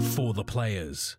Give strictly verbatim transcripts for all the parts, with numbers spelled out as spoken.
For the players.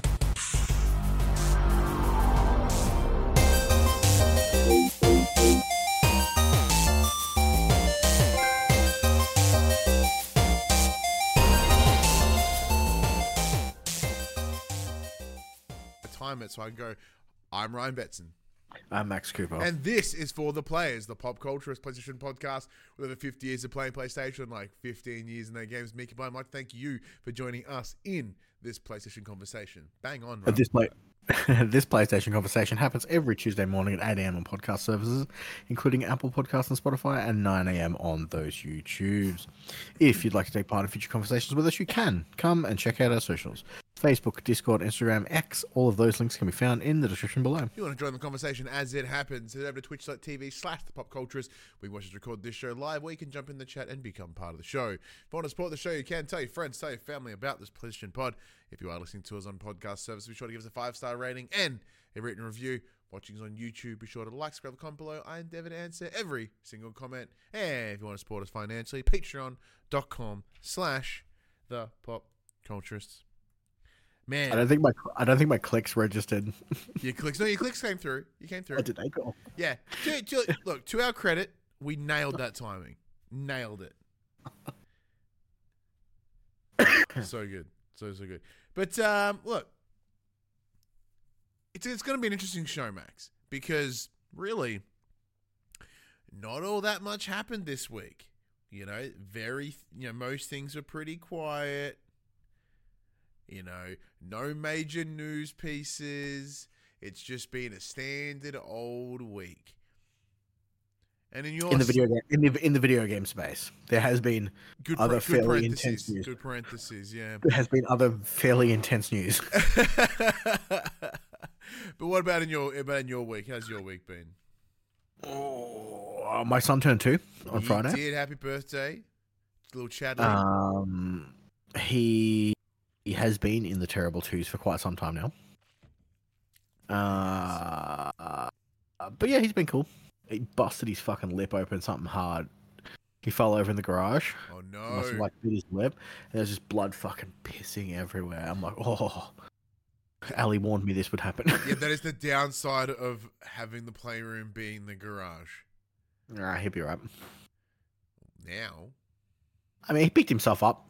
Time it so I can go. I'm Ryan Betson. I'm Max Cooper. And this is For the Players, the pop culturist PlayStation podcast with over fifty years of playing PlayStation, like fifteen years in their games. Mickey Blind, I'd like to thank you for joining us in this PlayStation conversation. Bang on, Ryan. This, play- this PlayStation conversation happens every Tuesday morning at eight a.m. on podcast services, including Apple Podcasts and Spotify, and nine a.m. on those YouTubes. If you'd like to take part in future conversations with us, you can. Come and check out our socials. Facebook, Discord, Instagram, X, all of those links can be found in the description below. If you want to join the conversation as it happens, head over to twitch.tv slash the pop culturist. We watch us record this show live, or you can jump in the chat and become part of the show. If you want to support the show, you can tell your friends, tell your family about this PlayStation pod. If you are listening to us on podcast service, be sure to give us a five-star rating and a written review. Watching us on YouTube, be sure to like, subscribe, comment below. I endeavor to answer every single comment. And if you want to support us financially, patreon.com slash the pop culturist. Man, I don't think my I don't think my clicks registered. Your clicks, no, your clicks came through. You came through. Oh, did they go? Yeah. To, to, look, to our credit, we nailed that timing. Nailed it. So good, so so good. But um, look, it's it's going to be an interesting show, Max, because really, not all that much happened this week. You know, very you know most things are pretty quiet. You know, no major news pieces. It's just been a standard old week. And in your in the video game in the in the video game space, there has been good, other good fairly intense news. Good parentheses, yeah. There has been other fairly intense news. But what about in your about in your week? How's your week been? Oh, my son turned two on he Friday. Did happy birthday, a little Chad. Um, he he has been in the terrible twos for quite some time now. Uh, but yeah, he's been cool. He busted his fucking lip open something hard. He fell over in the garage. Oh Must have no! like bit his lip. And there's just blood fucking pissing everywhere. I'm like, oh. Ali warned me this would happen. Yeah, that is the downside of having the playroom being the garage. Nah, he'll be right. Now, I mean, he picked himself up,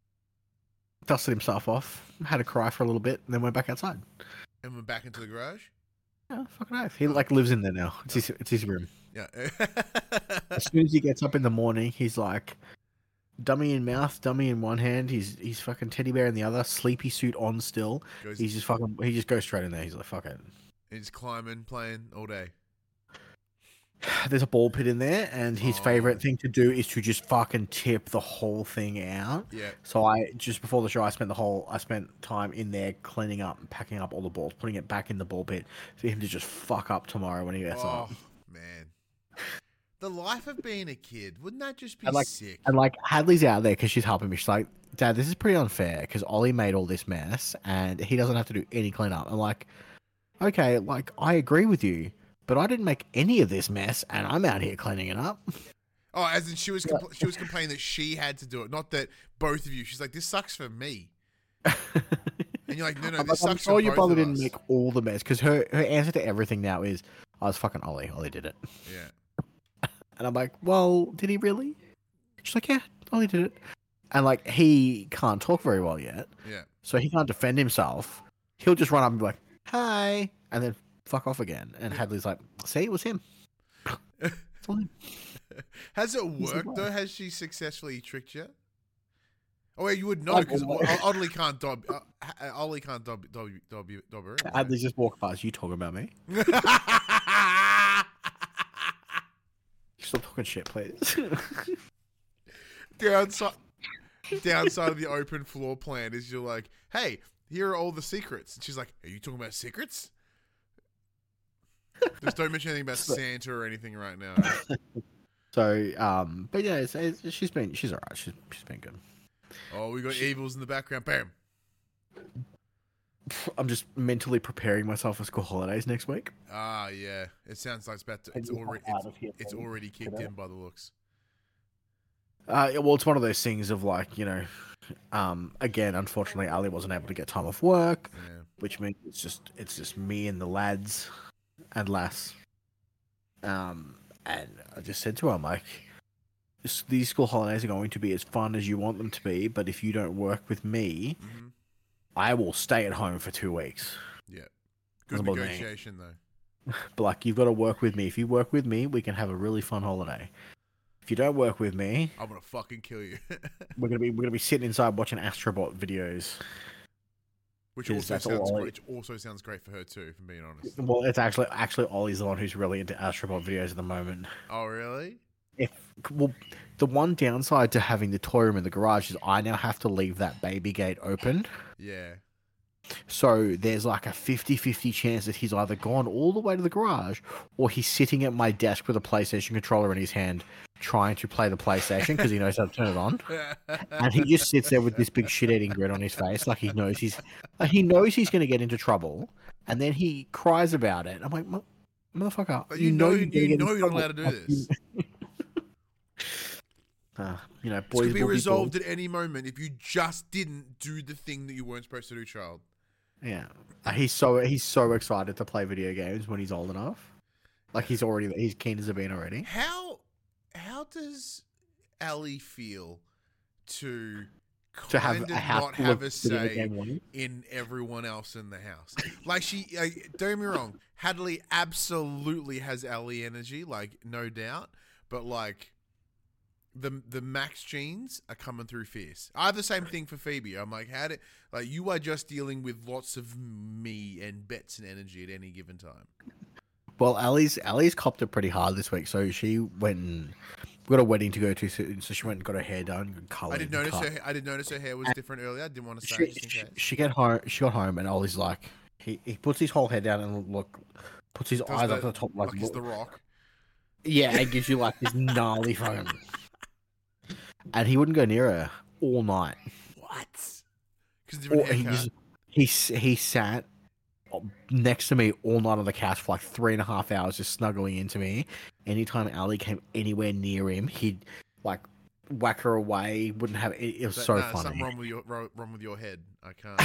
dusted himself off, had a cry for a little bit, and then went back outside. and we're back into the garage. Yeah, fucking oath. He like lives in there now. It's his, it's his room. Yeah. As soon as he gets up in the morning, he's like, dummy in mouth, dummy in one hand. He's he's fucking teddy bear in the other. Sleepy suit on still. Goes, He's just fucking. He just goes straight in there. He's like, fuck it. he's climbing, playing all day. There's a ball pit in there, and his Oh. favorite thing to do is to just fucking tip the whole thing out. Yeah. So I just before the show, I spent the whole I spent time in there cleaning up and packing up all the balls, putting it back in the ball pit for him to just fuck up tomorrow when he gets Oh up. man, the life of being a kid, wouldn't that just be And like, sick? and like Hadley's out there because she's helping me. She's like, Dad, this is pretty unfair because Ollie made all this mess and he doesn't have to do any cleanup. I'm like, okay, like I agree with you, but I didn't make any of this mess and I'm out here cleaning it up. Oh, as in she was compl- she was complaining that she had to do it, not that both of you. She's like, this sucks for me. And you're like, no, no, I'm, this like, I'm sucks sure for you both probably of didn't us. make all the mess because her, her answer to everything now is, I was fucking Ollie. Ollie did it. Yeah. And I'm like, well, did he really? She's like, yeah, Ollie did it. And like, he can't talk very well yet. Yeah. So he can't defend himself. He'll just run up and be like, hi, and then fuck off again. And Hadley's like, see, it was him. It's all him. Has it He's worked like, though? Has she successfully tricked you? Oh, wait, you would know Like, because what? Ollie can't dob. Uh, Ollie can't dob dob dob dob her. in, Hadley's just walked past. You talking about me? so. Stop talking shit, please. downside, downside of the open floor plan is you're like, hey, here are all the secrets. And she's like, are you talking about secrets? Just don't mention anything about Santa or anything right now. So, um, but yeah, it's, it's, she's been, she's alright. She's, she's been good. Oh, we got evils in the background. Bam. I'm just mentally preparing myself for school holidays next week. Ah, yeah. It sounds like it's about to. It's Can you already. hop It's, out of here, it's please? already kicked Today? in by the looks. Uh, well, it's one of those things of like, you know, um, again, unfortunately, Ali wasn't able to get time off work, Yeah. which means it's just it's just me and the lads and lass. Um, and I just said to her, I'm like, "This- these school holidays are going to be as fun as you want them to be, but if you don't work with me, Mm-hmm. I will stay at home for two weeks. Yeah. Good Doesn't bother me. negotiation, though. But like, you've got to work with me. If you work with me, we can have a really fun holiday. If you don't work with me, I'm gonna fucking kill you. we're gonna be we're gonna be sitting inside watching Astrobot videos. Which 'Cause also that's sounds all I- great. Which also sounds great for her too, if I'm being honest. Well, it's actually actually Ollie's the one who's really into Astrobot videos at the moment. Oh, really? If well, the one downside to having the toy room in the garage is I now have to leave that baby gate open. Yeah. So there's like a fifty-fifty chance that he's either gone all the way to the garage or he's sitting at my desk with a PlayStation controller in his hand trying to play the PlayStation because he knows how to turn it on. And he just sits there with this big shit-eating grin on his face like he knows he's like he knows he's going to get into trouble, and then he cries about it. I'm like, "Mo- motherfucker, But you know, you're gonna you get in know you're not trouble." allowed to do this. Uh, you know, This boys could be will resolved boys. at any moment if you just didn't do the thing that you weren't supposed to do, child. Yeah, Uh, he's so he's so excited to play video games when he's old enough. Like he's already he's keen as a bean already. How how does Ali feel to To have kind a of house not full have of a video say game warning. in everyone else in the house? Like she, like, don't get me wrong, Hadley absolutely has Ali energy, like no doubt, but like the the Max genes are coming through fierce. I have the same thing for Phoebe. I'm like, how did like you are just dealing with lots of me and bets and energy at any given time. Well, Ali's Ali's copped it pretty hard this week. So she went and got a wedding to go to, so so she went and got her hair done, and colored. I did notice cut. her. I did notice her hair was different earlier. I didn't want to say She, it just in she, case. she got home. She got home, and Ollie's like, he, he puts his whole head down and look, puts his Does eyes the- up to the top, like, like it's the Rock. yeah, it gives you like this gnarly foam. And he wouldn't go near her all night. What? Because different Or he haircut. just he s- he sat next to me all night on the couch for like three and a half hours, just snuggling into me. Anytime Ali came anywhere near him, he'd like whack her away. Wouldn't have it. It was That- so nah, funny. Something wrong with your ro- wrong with your head. I can't.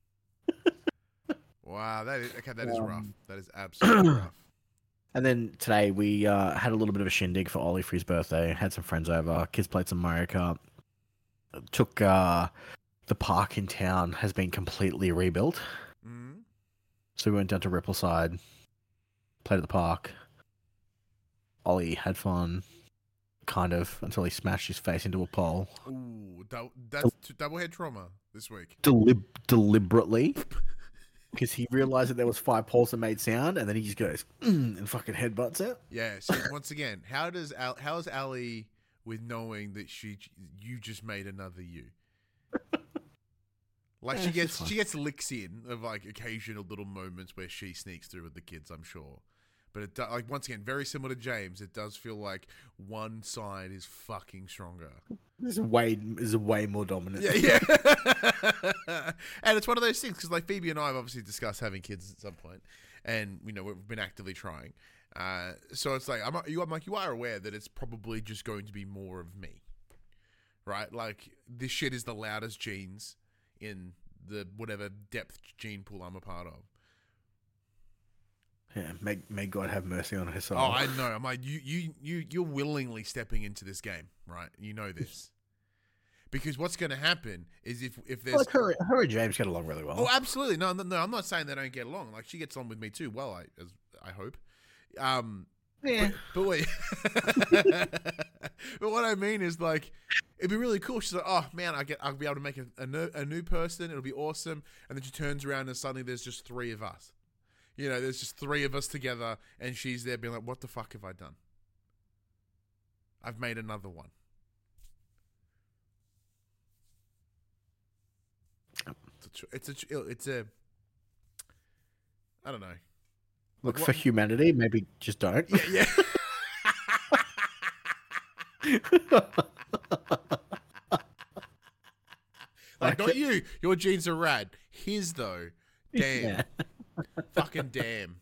Wow, that is okay. That is rough. Um, That is absolutely rough. And then today we uh, had a little bit of a shindig for Ollie for his birthday. Had some friends over. Kids played some Mario Kart. Took uh, the park in town has been completely rebuilt. Mm. So we went down to Rippleside, played at the park. Ollie had fun, kind of, until he smashed his face into a pole. Ooh, dou- that's t- double head trauma this week. Delib- deliberately. Because he realized that there was five poles that made sound, and then he just goes, mm, and fucking headbutts it. Yeah. So once again, how does Al- how is Ali with knowing that she you just made another you? Like Yeah, she it's gets just she gets licks in of like occasional little moments where she sneaks through with the kids, I'm sure. But it do- like once again, very similar to James, it does feel like one side is fucking stronger. This is way, is way more dominant. Yeah, yeah. And it's one of those things because like Phoebe and I have obviously discussed having kids at some point, and you know we've been actively trying. Uh, so it's like I'm you I'm like you are aware that it's probably just going to be more of me, right? Like this shit is the loudest genes in the whatever depth gene pool I'm a part of. Yeah, may, may God have mercy on her soul. Oh, I know. I'm like you you you you're willingly stepping into this game, right? You know this. Because what's going to happen is if if there's like her, her and James get along really well. oh absolutely no, no no I'm not saying they don't get along, like she gets along with me too well, I as I hope um yeah. but, but wait but what I mean is like it'd be really cool. She's like, oh man, I get I'll be able to make a, a, new, a new person, it'll be awesome, and then she turns around and suddenly there's just three of us, you know, there's just three of us together, and she's there being like, what the fuck have I done? I've made another one. It's a, it's a, it's a, I don't know. Look, What- for humanity, maybe just don't. Yeah, yeah. Like, not you. Your genes are rad. His, though, damn. Yeah. Fucking damn.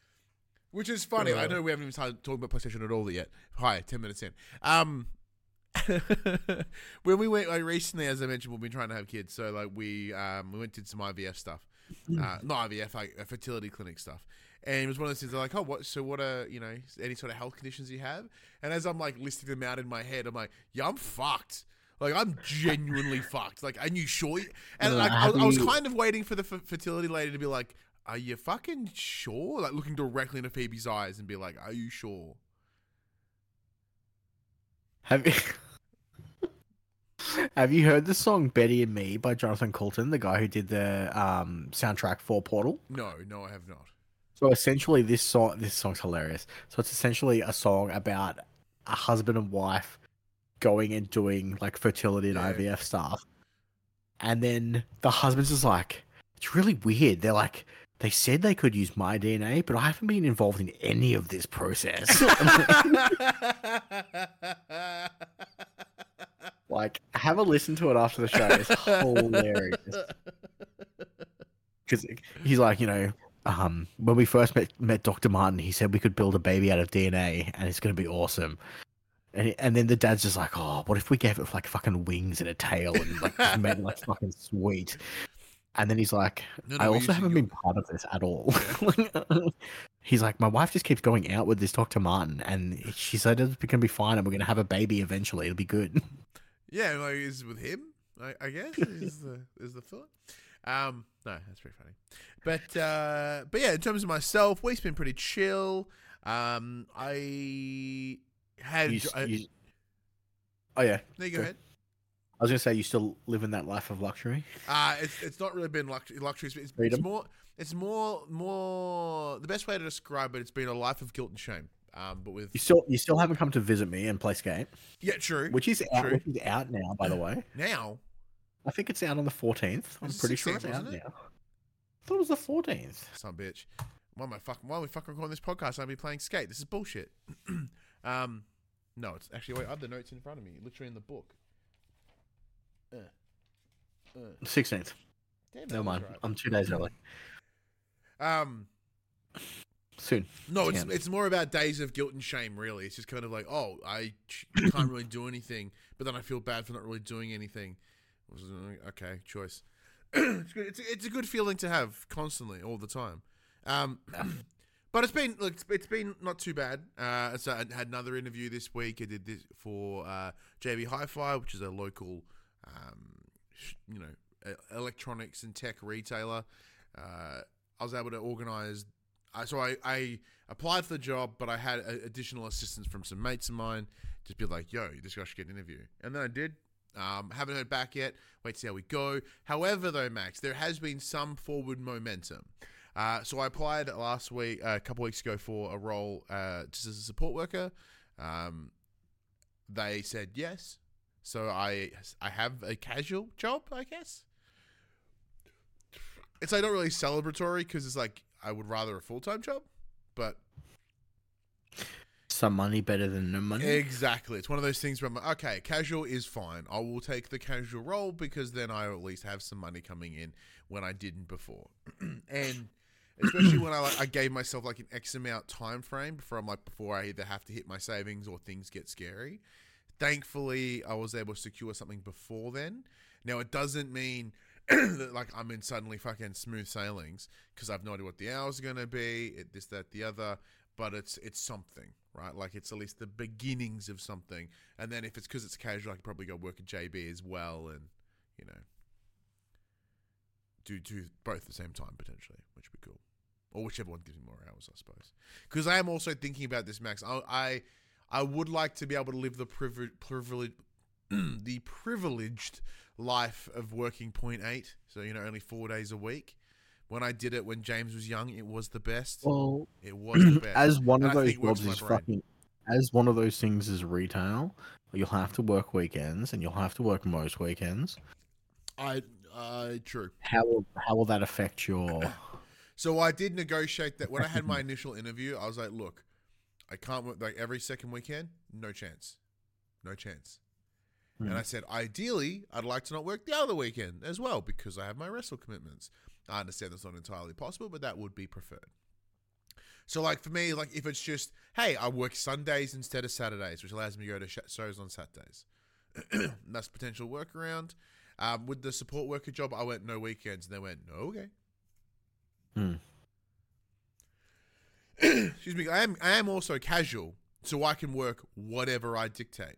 Which is funny. I know we haven't even started talking about PlayStation at all yet. Hi, ten minutes in. Um, when we went like recently, as I mentioned, we've been trying to have kids. So like we um we went did some I V F stuff, uh, not I V F, like uh, fertility clinic stuff. And it was one of those things. They're like, oh, what? So what are you know any sort of health conditions you have? And as I'm like listing them out in my head, I'm like, yeah, I'm fucked. Like I'm genuinely fucked. Like, are you sure? And like I, I was kind of waiting for the f- fertility lady to be like, are you fucking sure? Like looking directly into Phoebe's eyes and be like, are you sure? Have you have you heard the song "Betty and Me" by Jonathan Coulton, the guy who did the um, soundtrack for Portal? No, no, I have not. So essentially, this song this song's hilarious. So it's essentially a song about a husband and wife going and doing like fertility and Yeah. I V F stuff, and then the husband's just like, it's really weird. They're like, they said they could use my D N A, but I haven't been involved in any of this process. Like, have a listen to it after the show. It's hilarious. Because he's like, you know, um, when we first met, met Doctor Martin, he said we could build a baby out of D N A and it's going to be awesome. And, he, and then the dad's just like, oh, what if we gave it like fucking wings and a tail and like just made it like fucking sweet? And then he's like, No, no, I we also usually haven't go- been part of this at all. He's like, my wife just keeps going out with this Doctor Martin, and she said it's going to be fine, and we're going to have a baby eventually. It'll be good. Yeah, like is with him, I, I guess is the is the thought. Um, no, that's pretty funny. But uh, but yeah, in terms of myself, week's been pretty chill. Um, I had. You, I, you, oh yeah, there you go go. ahead. I was going to say you still live in that life of luxury. Uh, it's it's not really been luxury. luxury it's, it's Freedom? more. It's more more. The best way to describe it, it's been a life of guilt and shame. Um, but with You still you still haven't come to visit me and play Skate, yeah, true. which is out, True. which is out now, by the way. Now, I think it's out on the fourteenth. I'm It's the pretty sure it's sixteenth, out wasn't now. I thought it was the fourteenth. some bitch. Why am I fucking? Why are we fucking recording this podcast? I'll be playing Skate. This is bullshit. um, no, it's actually wait. I have the notes in front of me, literally in the book. Uh, uh, sixteenth. damn, that Never was mind. right. I'm two days early. Um, Soon. no, it's Yeah. it's more about days of guilt and shame. Really, it's just kind of like, oh, I ch- can't really do anything, but then I feel bad for not really doing anything. I was like, okay, choice. it's good. It's a, it's a good feeling to have constantly, all the time. Um, but it's been look, it's, it's been not too bad. Uh, so I had another interview this week. I did this for uh, J B Hi-Fi, which is a local, um, sh- you know, e- electronics and tech retailer. Uh, I was able to organise. Uh, so I, I applied for the job, but I had a, additional assistance from some mates of mine. Just be like, yo, this guy should get an interview, and then I did. Um, haven't heard back yet. Wait to see how we go. However, though, Max, there has been some forward momentum. Uh, so I applied last week, uh, a couple weeks ago, for a role uh, just as a support worker. Um, they said yes, so I I have a casual job, I guess. It's like not really celebratory because it's like I would rather a full time job, but Some money better than no money. exactly, it's one of those things where I'm like, okay, casual is fine. I will take the casual role because then I at least have some money coming in when I didn't before, and. Especially when I like, I gave myself like an X amount time frame from like before I either have to hit my savings or things get scary. Thankfully, I was able to secure something before then. Now it doesn't mean that like I'm in suddenly fucking smooth sailings because I've no idea what the hours are gonna be, it, this, that, the other. But it's it's something, right? Like it's at least the beginnings of something. And then if it's because it's casual, I could probably go work at J B as well, and you know, do do both at the same time potentially, which would be cool. Or whichever one gives me more hours, I suppose. Because I am also thinking about this, Max. I, I I would like to be able to live the privilege, privilege the privileged life of working point eight. So you know, only four days a week. When I did it when James was young, it was the best. Well, It was the best. as one And of I those think it works jobs for is my brain. fucking, as one of those things is retail, you'll have to work weekends, and you'll have to work most weekends. I uh true. How will how will that affect your? So I did negotiate that when I had my initial interview. I was like, look, I can't work like every second weekend. No chance. No chance. Hmm. And I said, ideally, I'd like to not work the other weekend as well because I have my wrestle commitments. I understand that's not entirely possible, but that would be preferred. So like for me, like if it's just, hey, I work Sundays instead of Saturdays, which allows me to go to sh- shows on Saturdays. That's potential workaround. Um, with the support worker job, I went no weekends, and they went, no, okay. Hmm. Excuse me. I am I am also casual, so I can work whatever I dictate.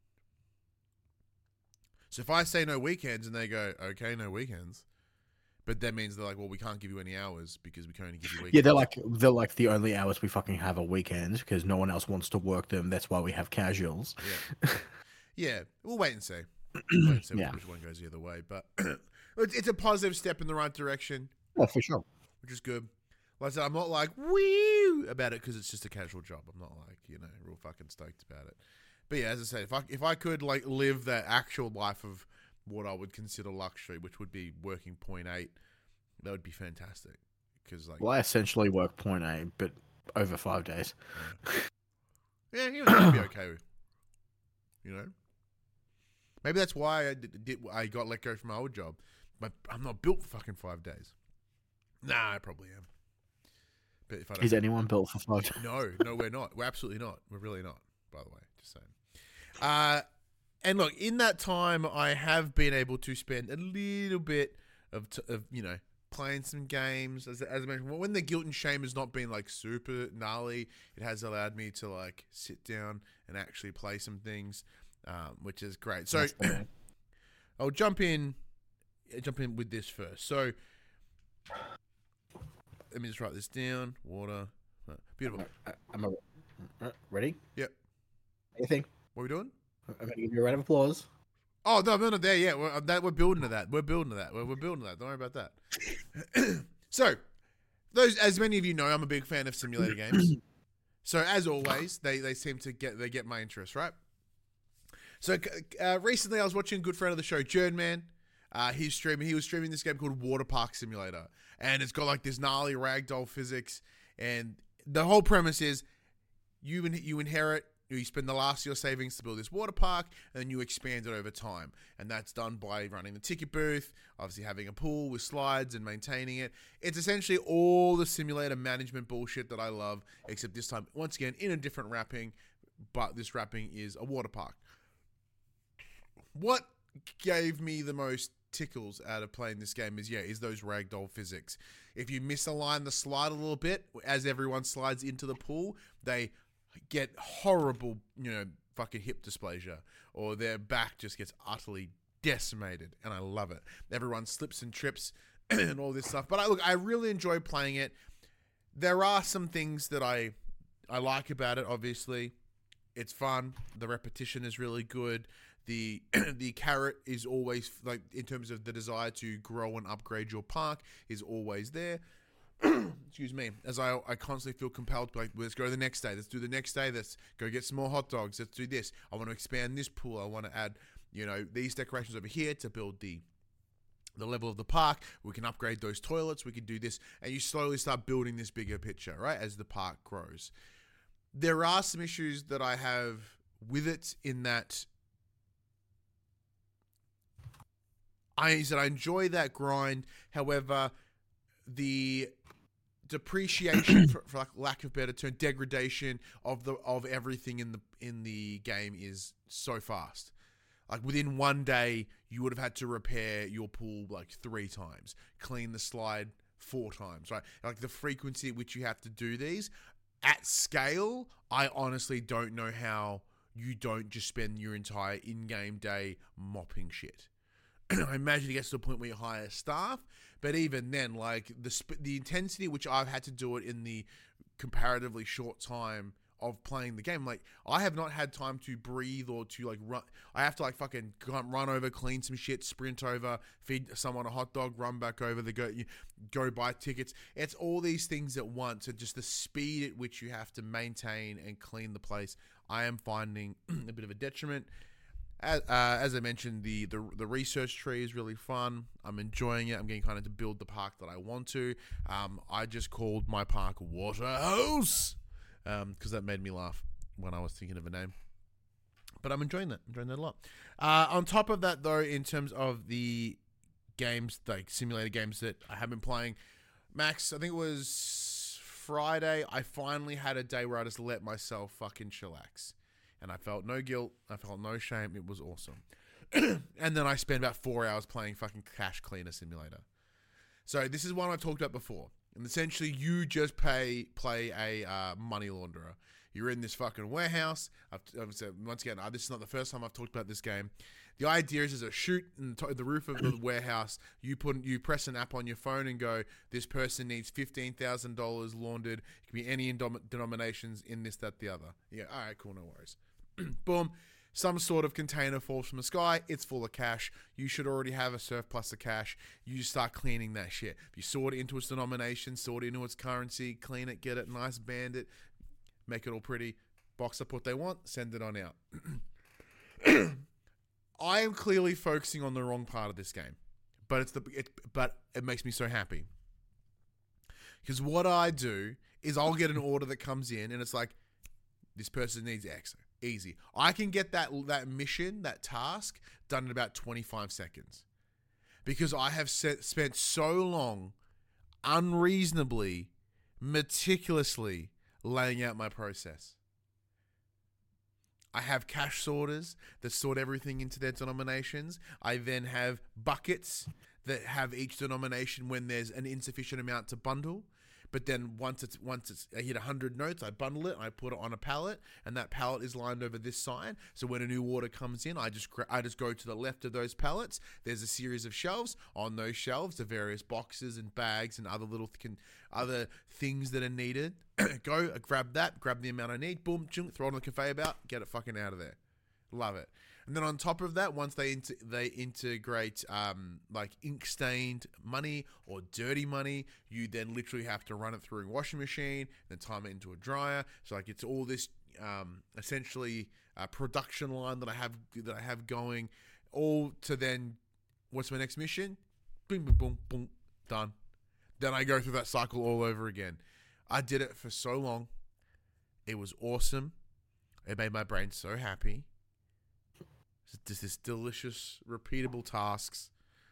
So if I say no weekends and they go, okay, no weekends, but that means they're like, well, we can't give you any hours because we can only give you weekends. Yeah, they're like they're like the only hours we fucking have are weekends because no one else wants to work them. That's why we have casuals. Yeah, yeah. We'll wait and see. We'll wait and see Yeah. which one goes the other way, but it's it's a positive step in the right direction, Yeah, for sure. which is good. Like I said, I'm not like woo about it because it's just a casual job. I'm not like, you know, real fucking stoked about it. But yeah, as I say, if I if I could like live that actual life of what I would consider luxury, which would be working point eight, that would be fantastic. Because like, Well, I essentially work point eight, but over five days. yeah, you know, that'd be okay with. You know, maybe that's why I did, did I got let go from my old job. But I'm not built for fucking five days. Nah, I probably am. But if I don't, Is anyone built for five days? no, no, we're not. We're absolutely not. We're really not. By the way, just saying. Uh, and look, in that time, I have been able to spend a little bit of, t- of you know, playing some games. As, as I mentioned, when the guilt and shame has not been like super gnarly, it has allowed me to like sit down and actually play some things, um, which is great. So I'll jump in, jump in with this first. So let me just write this down. Water, beautiful. I'm a, ready. Yep. Anything? What are we doing? I'm going to give you a round of applause. Oh, no, we're not there yet. We're, that, we're building to that. We're building to that. We're, we're building to that. Don't worry about that. So, those, as many of you know, I'm a big fan of simulator games. So, as always, they, they seem to get they get my interest, right? So, uh, recently I was watching a good friend of the show, Jernman. Uh, he's streaming. He was streaming this game called Water Park Simulator. And it's got like this gnarly ragdoll physics. And the whole premise is you, in, you inherit You spend the last of your savings to build this water park, and then you expand it over time. And that's done by running the ticket booth, obviously having a pool with slides and maintaining it. It's essentially all the simulator management bullshit that I love, except this time, once again, in a different wrapping, but this wrapping is a water park. What gave me the most tickles out of playing this game is, yeah, is those ragdoll physics. If you misalign the slide a little bit, as everyone slides into the pool, they get horrible, you know, fucking hip dysplasia, or their back just gets utterly decimated, and I love it. Everyone slips and trips and all this stuff. But I look, I really enjoy playing it. There are some things that I I like about it. Obviously, it's fun. The repetition is really good. The the carrot is always, like, in terms of the desire to grow and upgrade your park, is always there. Excuse me, as I I constantly feel compelled to be like, let's go to the next day. Let's do the next day. Let's go get some more hot dogs. Let's do this. I want to expand this pool. I want to add, you know, these decorations over here to build the the level of the park. We can upgrade those toilets. We can do this. And you slowly start building this bigger picture, right, as the park grows. There are some issues that I have with it in that I said I enjoy that grind. However, the depreciation, for, for lack of better term, degradation of the of everything in the in the game is so fast. Like, within one day, you would have had to repair your pool like three times, clean the slide four times, right? Like, the frequency at which you have to do these at scale, I honestly don't know how you don't just spend your entire in-game day mopping shit. I imagine it gets to a point where you hire staff, but even then, like, the sp- the intensity which I've had to do it in the comparatively short time of playing the game, like, I have not had time to breathe or to, like, run. I have to, like, fucking run over, clean some shit, sprint over, feed someone a hot dog, run back over, the go you go buy tickets. It's all these things at once, and just the speed at which you have to maintain and clean the place, I am finding a bit of a detriment. As, uh, as I mentioned, the, the the research tree is really fun. I'm enjoying it. I'm getting kind of to build the park that I want to. Um, I just called my park Waterhouse because um, that made me laugh when I was thinking of a name. But I'm enjoying that. enjoying that a lot. Uh, on top of that, though, in terms of the games, like simulator games that I have been playing, Max, I think it was Friday, I finally had a day where I just let myself fucking chillax. and I felt no guilt. I felt no shame. It was awesome. And then I spent about four hours playing fucking Cash Cleaner Simulator. So this is one I talked about before. And essentially, you just pay play a uh, money launderer. You're in this fucking warehouse. I've, I've said, once again, uh, this is not the first time I've talked about this game. The idea is, there's a chute in the, the roof of the warehouse. You put, you press an app on your phone and go, this person needs fifteen thousand dollars laundered. It can be any indom- denominations in this, that, the other. Yeah, all right, cool, no worries. Boom. Some sort of container falls from the sky. It's full of cash. You should already have a surplus of cash. You just start cleaning that shit. If you sort it into its denomination, sort it into its currency, clean it, get it nice, band it, make it all pretty, box up what they want, send it on out. I am clearly focusing on the wrong part of this game, but it's the it, but it makes me so happy. Because what I do is I'll get an order that comes in and it's like, this person needs X. Easy. I can get that that mission, that task, done in about twenty-five seconds. Because I have set, spent so long, unreasonably, meticulously laying out my process. I have cash sorters that sort everything into their denominations. I then have buckets that have each denomination when there's an insufficient amount to bundle. But then once it's once it's I hit one hundred notes, I bundle it, I put it on a pallet, and that pallet is lined over this side. So when a new order comes in, I just I just go to the left of those pallets. There's a series of shelves. On those shelves, the various boxes and bags and other little th- other things that are needed. Go, grab that, grab the amount I need, boom, chunk, throw it on the conveyor belt, get it fucking out of there. Love it. And then on top of that, once they inter- they integrate um, like ink stained money or dirty money, you then literally have to run it through a washing machine, then time it into a dryer. So like it's all this um, essentially uh, production line that I have that I have going, all to then what's my next mission? Boom, boom, boom, boom, done. Then I go through that cycle all over again. I did it for so long. It was awesome. It made my brain so happy. Just this delicious, repeatable tasks.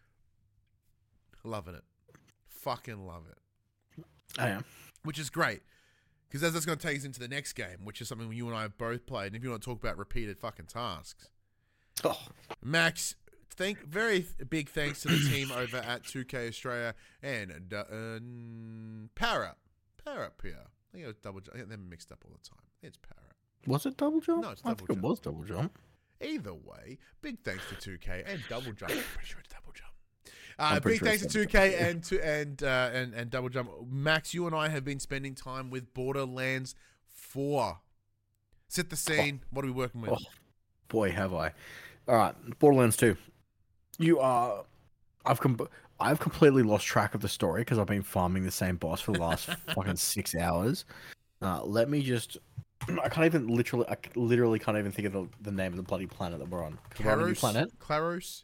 Loving it. Fucking love it. I am. Which is great. Because as that's going to take us into the next game, which is something you and I have both played. And if you want to talk about repeated fucking tasks. Oh. Max, thank very big thanks to the team over at two K Australia and uh, uh, Power Up. Power Up here. I think it was double jump. I think they're mixed up all the time. It's Power Up. Was it double jump? No, it's I double think jump. It was double jump. Either way, big thanks to two K and Double Jump. I'm pretty sure it's Double Jump. Uh, big sure thanks to two K and to and, uh, and and Double Jump. Max, you and I have been spending time with Borderlands four. Set the scene. Oh. What are we working with? Oh, boy, have I! All right, Borderlands two. You are. I've com- I've completely lost track of the story because I've been farming the same boss for the last fucking six hours. Uh, let me just. I can't even literally. I literally can't even think of the, the name of the bloody planet that we're on. We're on a new planet. Claros.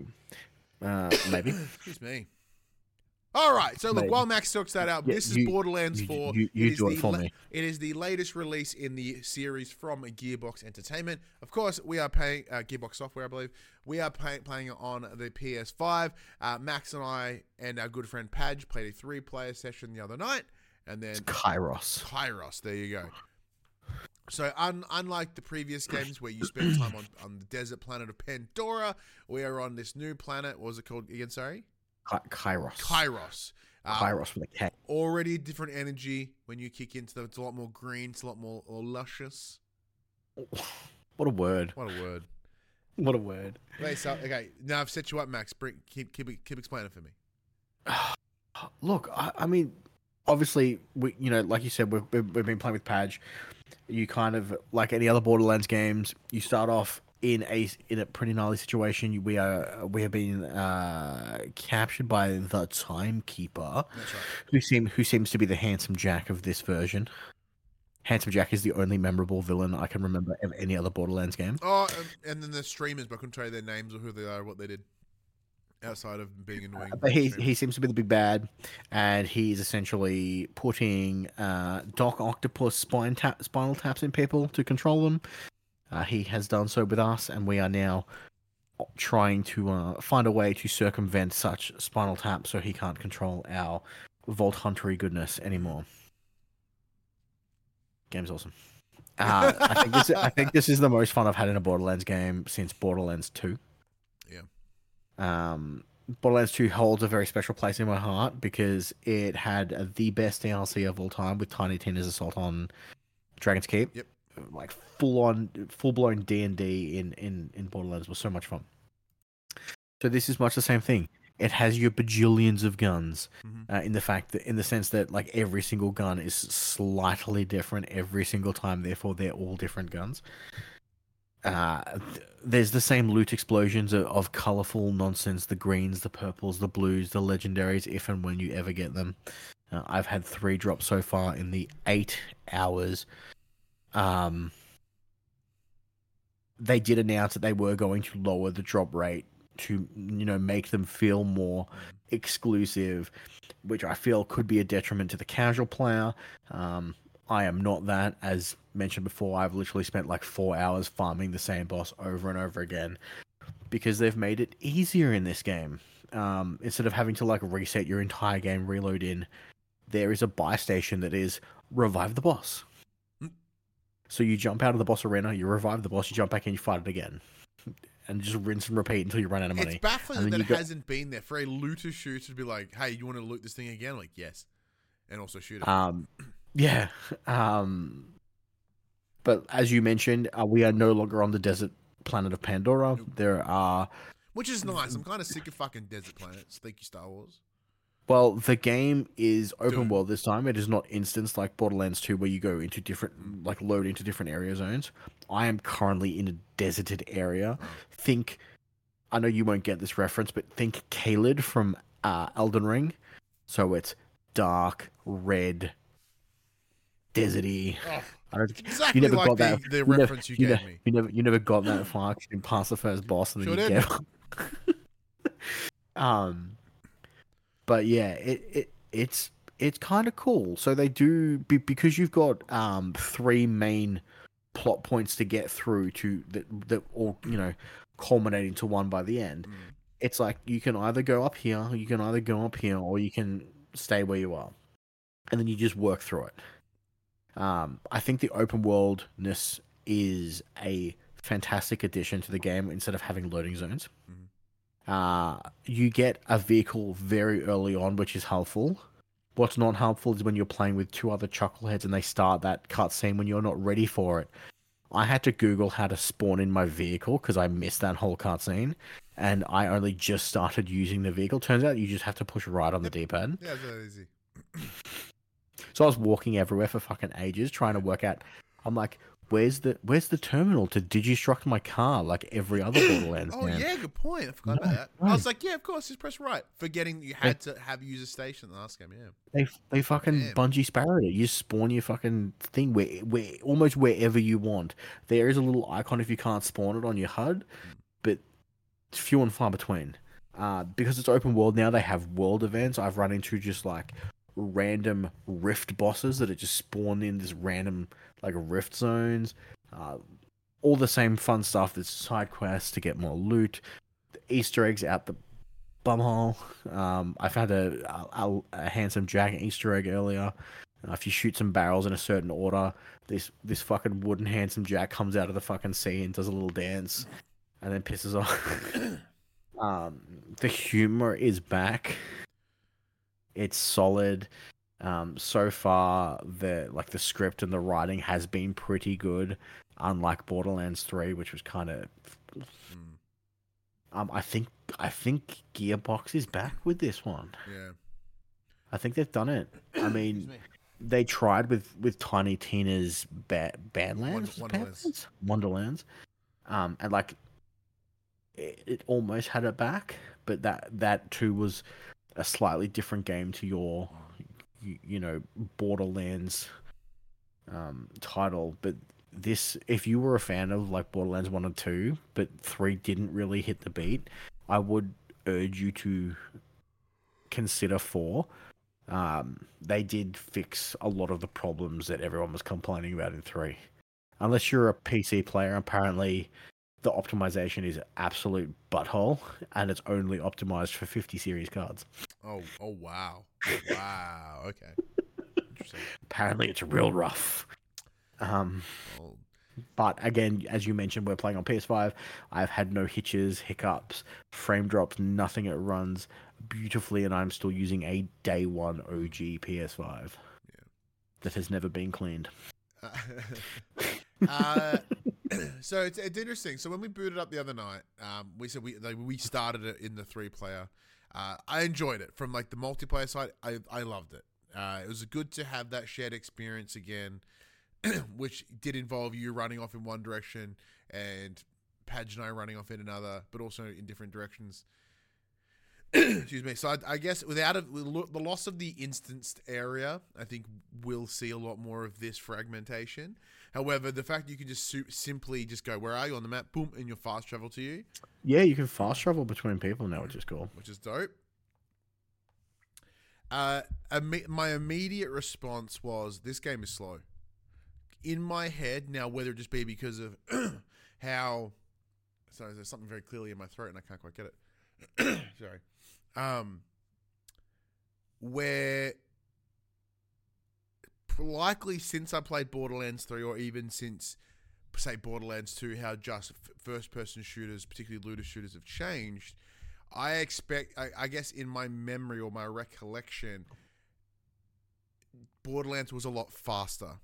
Uh, maybe. Excuse me. All right. So look, Maybe. while Max talks that out, Yeah, this you, is Borderlands you, four. You, you, you it do is it for la- me. It is the latest release in the series from Gearbox Entertainment. Of course, we are paying uh, Gearbox Software, I believe. We are pay- playing it on the P S five. Uh, Max and I and our good friend Padge played a three-player session the other night, and then It's Kairos. Kairos. There you go. So un- unlike the previous games where you spend time on, on the desert planet of Pandora, we are on this new planet. What was it called again? Sorry? Ka- Kairos. Kairos. Um, Kairos with a K. Already different energy when you kick into them. It's a lot more green. It's a lot more, more luscious. What a word. What a word. What a word. Okay, so, okay, now I've set you up, Max. Bring, keep, keep, keep explaining for me. Look, I, I mean, obviously, we, you know, like you said, we've, we've been playing with Padge. You kind of, like any other Borderlands games, you start off in a in a pretty gnarly situation. You- We are we have been uh, captured by the Timekeeper, That's right. who seem who seems to be the handsome Jack of this version. Handsome Jack is the only memorable villain I can remember of any other Borderlands game. Oh, and, and then the streamers, but I couldn't tell you their names or who they are or what they did outside of being annoying. But he streamers. he seems to be the big bad, and he's essentially putting uh, Doc Octopus spine tap, spinal taps in people to control them. Uh, he has done so with us, and we are now trying to uh, find a way to circumvent such spinal taps so he can't control our Vault Huntery goodness anymore. Game's awesome. Uh, I think this. I think this is the most fun I've had in a Borderlands game since Borderlands Two. Yeah. Um, Borderlands Two holds a very special place in my heart because it had the best D L C of all time with Tiny Tina's assault on Dragon's Keep. Yep. Like full on, full blown D and D in in in Borderlands was so much fun. So this is much the same thing. It has your bajillions of guns, Mm-hmm. uh, in the fact that, in the sense that, like, every single gun is slightly different every single time. Therefore, they're all different guns. Uh, th- there's the same loot explosions of, of colorful nonsense: the greens, the purples, the blues, the legendaries. If and when you ever get them, uh, I've had three drops so far in the eight hours. Um, they did announce that they were going to lower the drop rate to, you know, make them feel more exclusive, which I feel could be a detriment to the casual player. Um, I am not that. As mentioned before, I've literally spent like four hours farming the same boss over and over again because they've made it easier in this game. Um, instead of having to like reset your entire game, reload in, there is a buy station that is revive the boss. So you jump out of the boss arena, you revive the boss, you jump back in, you fight it again. And just rinse and repeat until you run out of money. It's baffling And that then it you go- hasn't been there for a looter shooter to be like, hey, you want to loot this thing again? Like, yes. And also shoot it. Um, yeah. Um, but as you mentioned, uh, we are no longer on the desert planet of Pandora. Nope. There are, Which is nice. I'm kind of sick of fucking desert planets. Thank you, Star Wars. well, the game is open Dude. world this time. It is not instanced like Borderlands two, where you go into different, like load into different area zones. I am currently in a deserted area. Think, I know you won't get this reference, but think Caelid from uh, Elden Ring. So it's dark, red, deserty. Oh, I don't, exactly you never like got the, that. the you reference never, you you, gave ne- me. you never, you never got that far. 'Cause you pass the first boss and then Sure you did. get up. um, but yeah, it, it it's it's kind of cool. So they do be, because you've got um three main plot points to get through to that that all, you know, culminate into one by the end. Mm. It's like you can either go up here, you can either go up here, or you can stay where you are, and then you just work through it. Um, I think the open worldness is a fantastic addition to the game instead of having loading zones. Mhm. Uh, you get a vehicle very early on, which is helpful. What's not helpful is when you're playing with two other chuckleheads and they start that cutscene when you're not ready for it. I had to Google how to spawn in my vehicle because I missed that whole cutscene, and I only just started using the vehicle. Turns out you just have to push right on the D-pad. Yeah, it's that easy. So I was walking everywhere for fucking ages trying to work out. I'm like, where's the where's the terminal to digistruct my car like every other Borderlands Oh, game? yeah, good point. I forgot about No, that. right. I was like, yeah, of course, just press right. Forgetting that you had to have user station in the last game, yeah. They they fucking Damn. Bungie sparrowed it. You just spawn your fucking thing where where almost wherever you want. There is a little icon if you can't spawn it on your H U D, but it's few and far between. Uh, because it's open world now, they have world events. I've run into just like random rift bosses that are just spawned in this random like rift zones. Uh, all the same fun stuff. There's side quests to get more loot, the Easter eggs out the bumhole. Um, I found a, a, a handsome Jack Easter egg earlier. Uh, if you shoot some barrels in a certain order, this this fucking wooden handsome Jack comes out of the fucking sea and does a little dance, and then pisses off. um, the humor is back. It's solid. Um, so far, the like the script and the writing has been pretty good, unlike Borderlands three, which was kind of. Mm, Um, I think I think Gearbox is back with this one. yeah. I think they've done it. I mean, Excuse me. they tried with, with Tiny Tina's ba- Badlands, Wonder- Wonderlands. Badlands? Wonderlands, um, and like it, it almost had it back, but that that too was a slightly different game to your, you, you know, Borderlands um, title. But this, if you were a fan of like Borderlands one and two, but three didn't really hit the beat, I would urge you to consider four. Um, they did fix a lot of the problems that everyone was complaining about in three. Unless you're a P C player, apparently the optimization is absolute butthole, and it's only optimized for fifty series cards. Oh, oh, wow. Wow. Okay. Interesting. Apparently, it's real rough. Um, Oh, but again, as you mentioned, we're playing on P S five. I've had no hitches, hiccups, frame drops, nothing. It runs beautifully, and I'm still using a day one O G P S five that has never been cleaned. uh, so it's, it's interesting. So when we booted up the other night, um, we said we like, we started it in the three player. Uh, I enjoyed it from like the multiplayer side. I I loved it. Uh, it was good to have that shared experience again, which did involve you running off in one direction and Padge and I running off in another, but also in different directions. Excuse me. So I, I guess without a, with the loss of the instanced area, I think we'll see a lot more of this fragmentation. However, the fact you can just su- simply just go, where are you on the map? Boom, and you'll fast travel to you. Yeah, you can fast travel between people now, which is cool. Which is dope. Uh, im- my immediate response was, this game is slow. In my head, now whether it just be because of how... Sorry, there's something very clearly in my throat and I can't quite get it. Sorry. Um, where likely since I played Borderlands three or even since, say, Borderlands two, how just first-person shooters, particularly looter shooters, have changed, I expect, I, I guess in my memory or my recollection, Borderlands was a lot faster.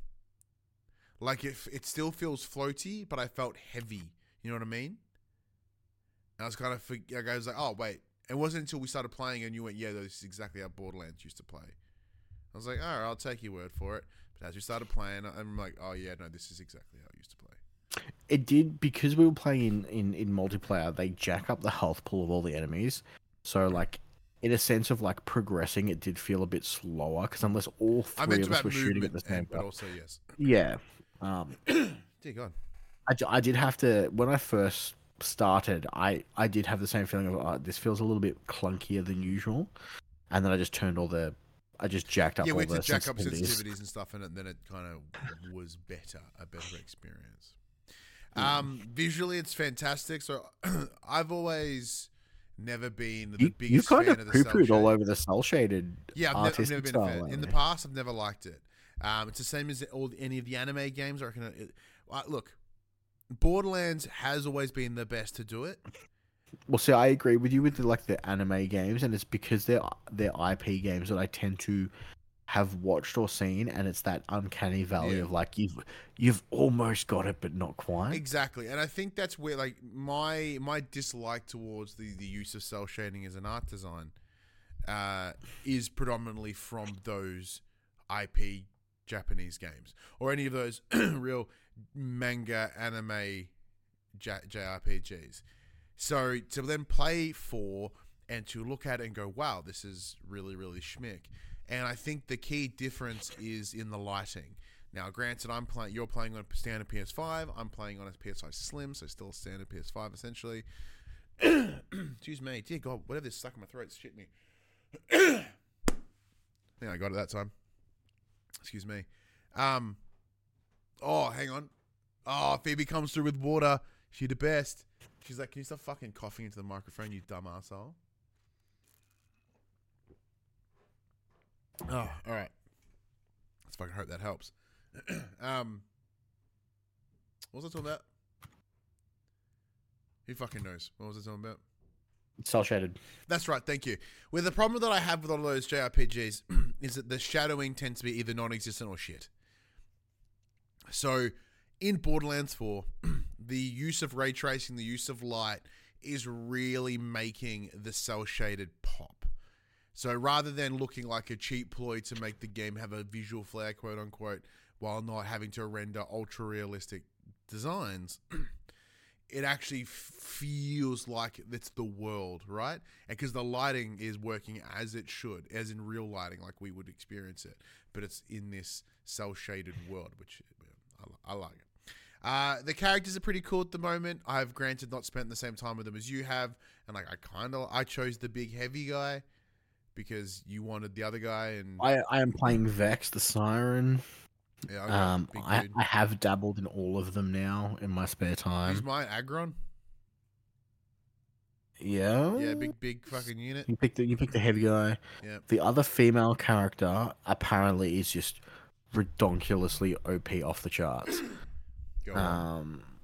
Like, it, it still feels floaty, but I felt heavy. You know what I mean? And I was kind of, like, I was like, oh, wait. It wasn't until we started playing and you went, yeah, this is exactly how Borderlands used to play. I was like, all right, I'll take your word for it. But as we started playing, I'm like, oh, yeah, no, this is exactly how I used to play. It did, because we were playing in, in, in multiplayer, they jack up the health pool of all the enemies. So, like, in a sense of, like, progressing, it did feel a bit slower, because unless all three of us were shooting at the same time. But also, yes. Yeah. Um, Dear God. I, I did have to, when I first started, I, I did have the same feeling of, oh, this feels a little bit clunkier than usual. And then I just turned all the, I just jacked up yeah, all we the had to jack up sensitivities. sensitivities and stuff, and then it kind of was better, a better experience. Um, visually, it's fantastic. So I've always never been the you, biggest you kind fan of of the cell poo-pooed all shade. over the cell shaded. Yeah, I've, ne- I've never been a fan. Lately. In the past, I've never liked it. Um, it's the same as all any of the anime games. I reckon. It, uh, look, Borderlands has always been the best to do it. Well, see, I agree with you with the, like the anime games, and it's because they're they're I P games that I tend to have watched or seen, and it's that uncanny valley Yeah. of like you've you've almost got it, but not quite. Exactly, and I think that's where like my my dislike towards the the use of cell shading as an art design uh, is predominantly from those I P Japanese games or any of those real manga anime J- JRPGs. So to then play for and to look at it and go, wow, this is really, really schmick. And I think the key difference is in the lighting. Now, granted, I'm playing. You're playing on a standard P S five. I'm playing on a P S five Slim, so still a standard P S five essentially. Excuse me, dear God, whatever is stuck in my throat, shit me. I think I got it that time. Excuse me. Um. Oh, hang on. Oh, Phoebe comes through with water. She the best. She's like, can you stop fucking coughing into the microphone, you dumb asshole? Oh, all right. Let's fucking hope that helps. um, what was I talking about? Who fucking knows? What was I talking about? Cell shaded. That's right, thank you. Well, the problem that I have with all of those J R P Gs is that the shadowing tends to be either non-existent or shit. So, in Borderlands four, the use of ray tracing, the use of light, is really making the cel-shaded pop. So rather than looking like a cheap ploy to make the game have a visual flair, quote unquote, while not having to render ultra-realistic designs, it actually f- feels like it's the world, right? And because the lighting is working as it should, as in real lighting, like we would experience it, but it's in this cel-shaded world, which I, I like it. Uh, the characters are pretty cool at the moment. I've granted not spent the same time with them as you have, and like I kind of I chose the big heavy guy because you wanted the other guy, and I I am playing Vex the Siren. yeah, I got Um, big I, dude. I have dabbled in all of them now in my spare time. Who's mine? Agron? Yeah. Yeah, big big fucking unit. You picked the you picked the heavy guy. Yeah. The other female character apparently is just redonkulously O P off the charts. Go on. Um,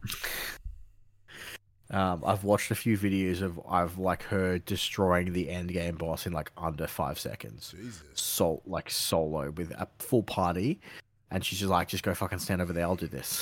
um, I've watched a few videos of I've like her destroying the end game boss in like under five seconds. Jesus. Sol like solo with a full party, and she's just like, just go fucking stand over there. I'll do this.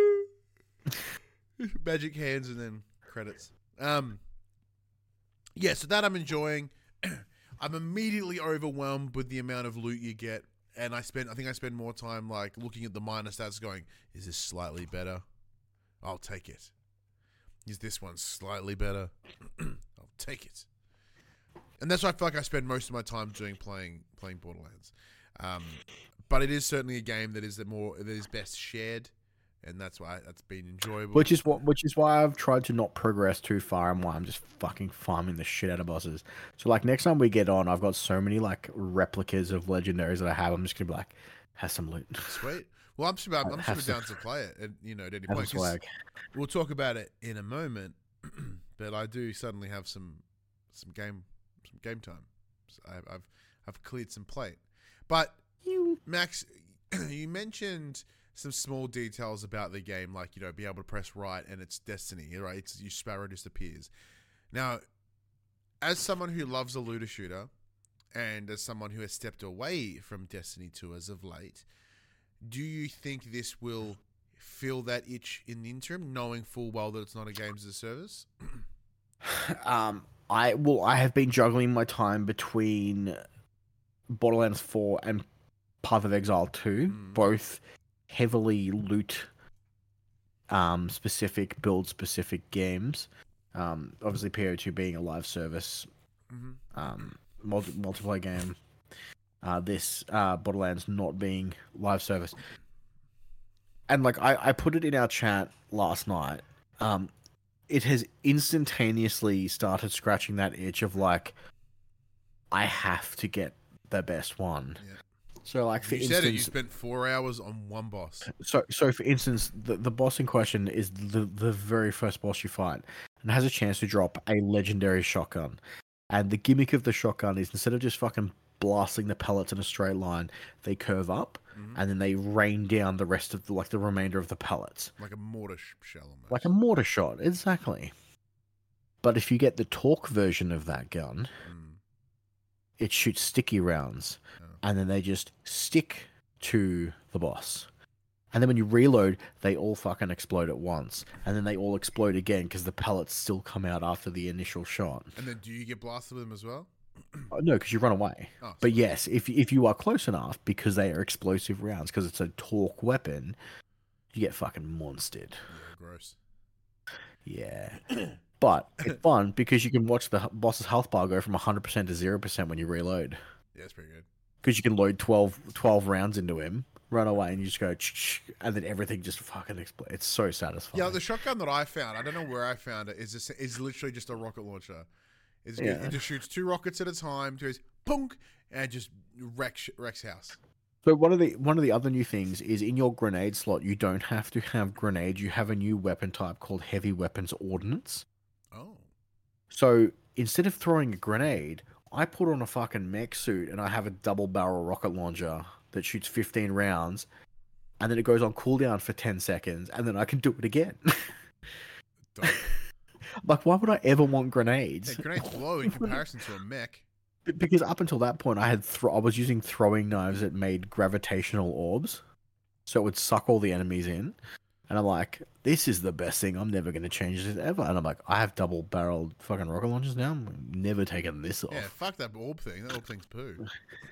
Magic hands and then credits. Um, yeah, so that I'm enjoying. I'm immediately overwhelmed with the amount of loot you get, and I spend. I think I spend more time like looking at the minor stats, going, "Is this slightly better? I'll take it. Is this one slightly better? I'll take it." And that's why I feel like I spend most of my time doing playing playing Borderlands. Um, but it is certainly a game that is the more that is best shared. And that's why that's been enjoyable. Which is what, which is why I've tried to not progress too far, and why I'm just fucking farming the shit out of bosses. So like next time we get on, I've got so many like replicas of legendaries that I have. I'm just gonna be like, have some loot. Sweet. Well, I'm super. I'm Have super some- down to play it. At, you know, at any Have point. some 'cause swag. We'll talk about it in a moment. But I do suddenly have some some game some game time. So I've I've I've cleared some plate. But You. Max, you mentioned some small details about the game, like, you know, be able to press right and it's Destiny, right? It's, your Sparrow just appears. Now, as someone who loves a looter shooter, and as someone who has stepped away from Destiny two as of late, do you think this will fill that itch in the interim, knowing full well that it's not a games as a service? Um, I well, I have been juggling my time between Borderlands four and Path of Exile two, Mm. both heavily loot um specific, build specific games. Um, obviously P O two being a live service Mm-hmm. um multi- multiplayer game. Uh, this uh Borderlands not being live service. And like I, I put it in our chat last night. Um, it has instantaneously started scratching that itch of like, I have to get the best one. Yeah. So like for You instance, said it. You spent four hours on one boss. so so for instance, the the boss in question is the the very first boss you fight, and has a chance to drop a legendary shotgun. And the gimmick of the shotgun is instead of just fucking blasting the pellets in a straight line, they curve up, Mhm. and then they rain down the rest of the, like the remainder of the pellets. Like a mortar sh- shell almost. Like a mortar shot, exactly. But if you get the torque version of that gun, Mm. it shoots sticky rounds, Oh. and then they just stick to the boss. And then when you reload, they all fucking explode at once, and then they all explode again because the pellets still come out after the initial shot. And then do you get blasted with them as well? Oh, no, because you run away. Oh, But sweet. yes, if if you are close enough, because they are explosive rounds, because it's a torque weapon, you get fucking monstered. Yeah, gross. Yeah. But it's fun because you can watch the h- boss's health bar go from one hundred percent to zero percent when you reload. Yeah, it's pretty good. Because you can load twelve, twelve rounds into him, run away, and you just go, and then everything just fucking explodes. It's so satisfying. Yeah, the shotgun that I found, I don't know where I found it, is just, is literally just a rocket launcher. It's, Yeah. It just shoots two rockets at a time, goes punk, and it just wrecks wrecks house. So one of the one of the other new things is in your grenade slot, you don't have to have grenades. You have a new weapon type called heavy weapons ordnance. Oh, So instead of throwing a grenade, I put on a fucking mech suit and I have a double barrel rocket launcher that shoots fifteen rounds, and then it goes on cooldown for ten seconds, and then I can do it again. dope. Like, why would I ever want Yeah, grenades? grenades blow in comparison to a mech. B- Because up until that point, I had thro- I was using throwing knives that made gravitational orbs, so it would suck all the enemies in. And I'm like, this is the best thing. I'm never going to change this ever. And I'm like, I have double barreled fucking rocket launchers now. I'm never taking this off. Yeah, fuck that orb thing. That orb thing's poo.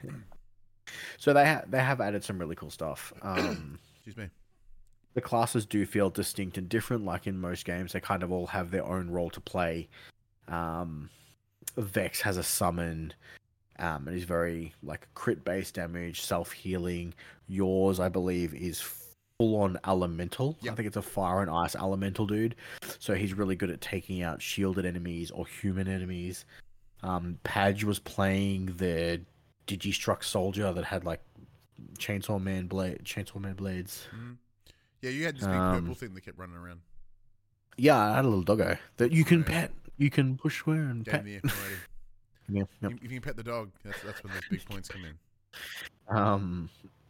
So they ha- they have added some really cool stuff. Um, Excuse me. the classes do feel distinct and different. Like in most games, they kind of all have their own role to play. Um, Vex has a summon, um, and is very like crit based damage, self healing. Yours, I believe, is full on elemental. I Yep. think it's a fire and ice elemental dude. So he's really good at taking out shielded enemies or human enemies. Um, Padge was playing the Digistruct soldier that had like Chainsaw Man blade, Chainsaw Man blades. Mhm. Yeah, you had this big Um, purple thing that kept running around. Yeah, I had a little doggo that you can Yeah. pet. You can push swear and Gave pet. me already. Yeah, yep. If if you can pet the dog, that's that's when those big points come in. Um,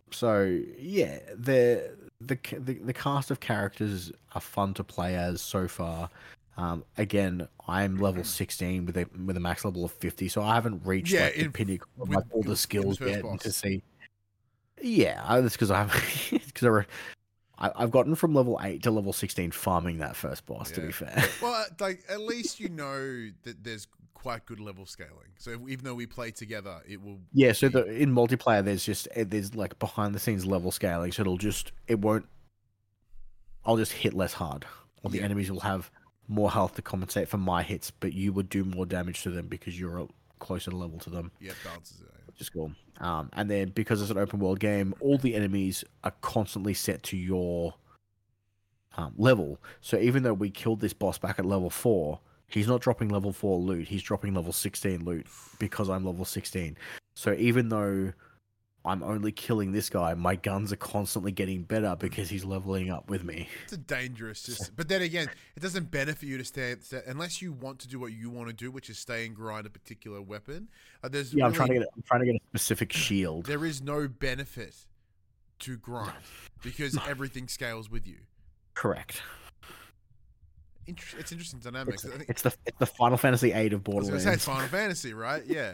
So yeah, the the the the cast of characters are fun to play as so far. Um, again, I'm level sixteen with a with a max level of fifty, so I haven't reached Yeah, like the in pinnacle of with like all the in the skills first yet, and to boss. see. Yeah, I- that's because I'm because I I've gotten from level eight to level sixteen farming that first boss. To Yeah. be fair, Well, uh, like at least you know that there's quite good level scaling. So even though we play together, it will. yeah. So Be, the in multiplayer, there's just eh, there's like behind the scenes level scaling, so it'll just it won't. I'll just hit less hard, or the Yeah. enemies will have more health to compensate for my hits, but you would do more damage to them because you're a closer level to them, yeah, balances it. which is cool. Um, and then because it's an open world game, all the enemies are constantly set to your um, level. So even though we killed this boss back at level four, he's not dropping level four loot. He's dropping level sixteen loot because I'm level sixteen. So even though I'm only killing this guy, my guns are constantly getting better because he's leveling up with me. It's a dangerous system. But then again, it doesn't benefit you to stay, stay unless you want to do what you want to do, which is stay and grind a particular weapon. Uh, there's Yeah, really, I'm trying to get. I'm trying to get a specific shield. There is no benefit to grind because everything scales with you. Correct. Inter- it's interesting dynamics. It's, I think, it's the it's the Final Fantasy eight of I was going Borderlands. to say it's Final Fantasy, right? Yeah.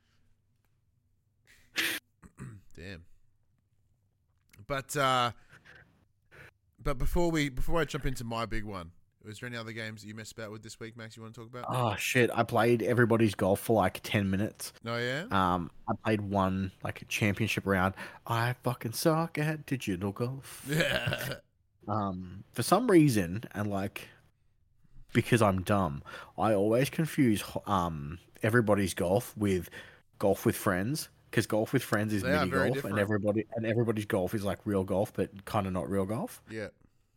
Damn. But uh, but before we before I jump into my big one, was there any other games that you messed about with this week, Max? You want to talk about? Oh shit! I played Everybody's Golf for like ten minutes. Oh yeah. Um, I played one like a championship round. I fucking suck at digital golf. Yeah. Um, for some reason, and like because I'm dumb, I always confuse um Everybody's Golf with Golf with Friends. Because golf with friends is They are mini very golf, different. and everybody and everybody's golf is like real golf, but kind of not real golf. Yeah.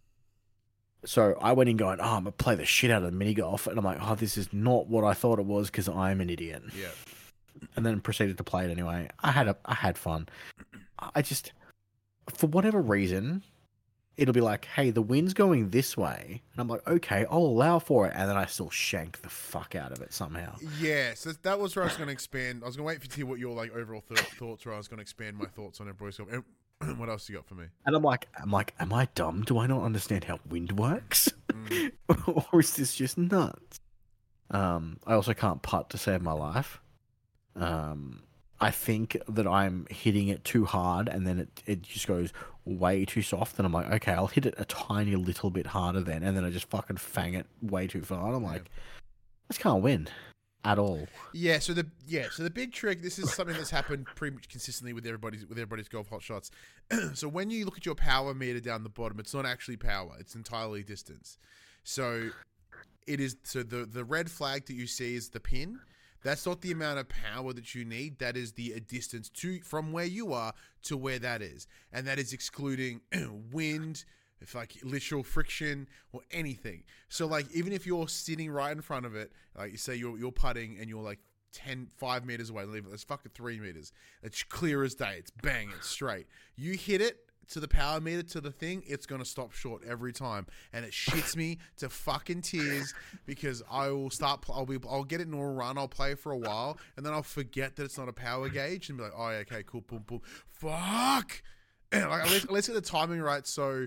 So I went in going, oh, I'm gonna play the shit out of the mini golf, and I'm like, oh, this is not what I thought it was because I'm an idiot. Yeah. And then proceeded to play it anyway. I had a, I had fun. I just, for whatever reason, it'll be like, hey, the wind's going this way, and I'm like, okay, I'll allow for it, and then I still shank the fuck out of it somehow. Yeah, so that was where I was going to expand. I was going to wait for you to hear what your like overall th- thoughts were. I was going to expand my thoughts on Everybody's Golf. And what else you got for me? And I'm like, I'm like, am I dumb? Do I not understand how wind works, Mm. or is this just nuts? Um, I also can't putt to save my life. Um, I think that I'm hitting it too hard, and then it it just goes way too soft. And I'm like, okay, I'll hit it a tiny little bit harder then, and then I just fucking fang it way too far. And I'm like, I just can't win at all. Yeah, so the yeah, so the big trick. This is something that's happened pretty much consistently with everybody's with everybody's golf hot shots. So when you look at your power meter down the bottom, it's not actually power; it's entirely distance. So it is. So the the red flag that you see is the pin. That's not the amount of power that you need. That is the distance to from where you are to where that is, and that is excluding wind, if like literal friction or anything. So like even if you're sitting right in front of it, like you say you're you're putting and you're like ten, five meters away, leave it. Let's fucking three meters. It's clear as day. It's bang. It's straight. You hit it to the power meter to the thing, it's gonna stop short every time, and it shits me to fucking tears because I will start. I'll be. I'll get it in a run. I'll play for a while, and then I'll forget that it's not a power gauge and be like, oh, yeah, okay, cool, boom, boom. Fuck. And like, let's, let's get the timing right. So,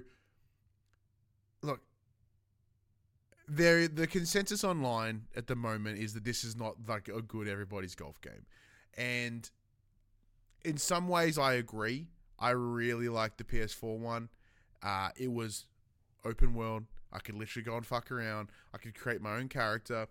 look, there. The consensus online at the moment is that this is not like a good everybody's golf game, and in some ways, I agree. I really liked the P S four one. Uh, it was open world. I could literally go and fuck around. I could create my own character.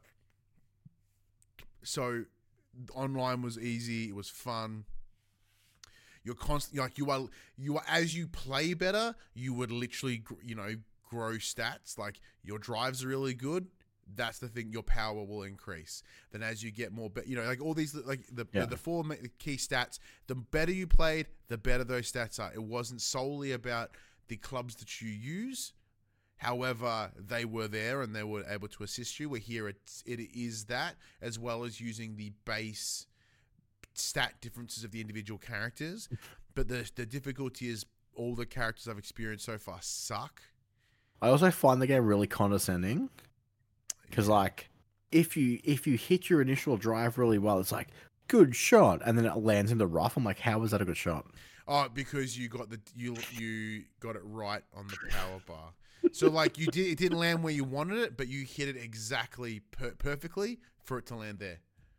So online was easy. It was fun. You're constant, like you are, you are as you play better, you would literally, you know, grow stats. Like your drives are really good. That's the thing. Your power will increase. Then as you get more, you know, like all these, like the Yeah. the, the four key stats. The better you played, the better those stats are. It wasn't solely about the clubs that you use. However, they were there and they were able to assist you. Where here it's, it is that, as well as using the base stat differences of the individual characters. But the the difficulty is all the characters I've experienced so far suck. I also find the game really condescending. Because like, if you if you hit your initial drive really well, it's like, good shot, and then it lands in the rough. I'm like, how was that a good shot? Oh, because you got the you you got it right on the power bar. So like you did, it didn't land where you wanted it, but you hit it exactly per- perfectly for it to land there.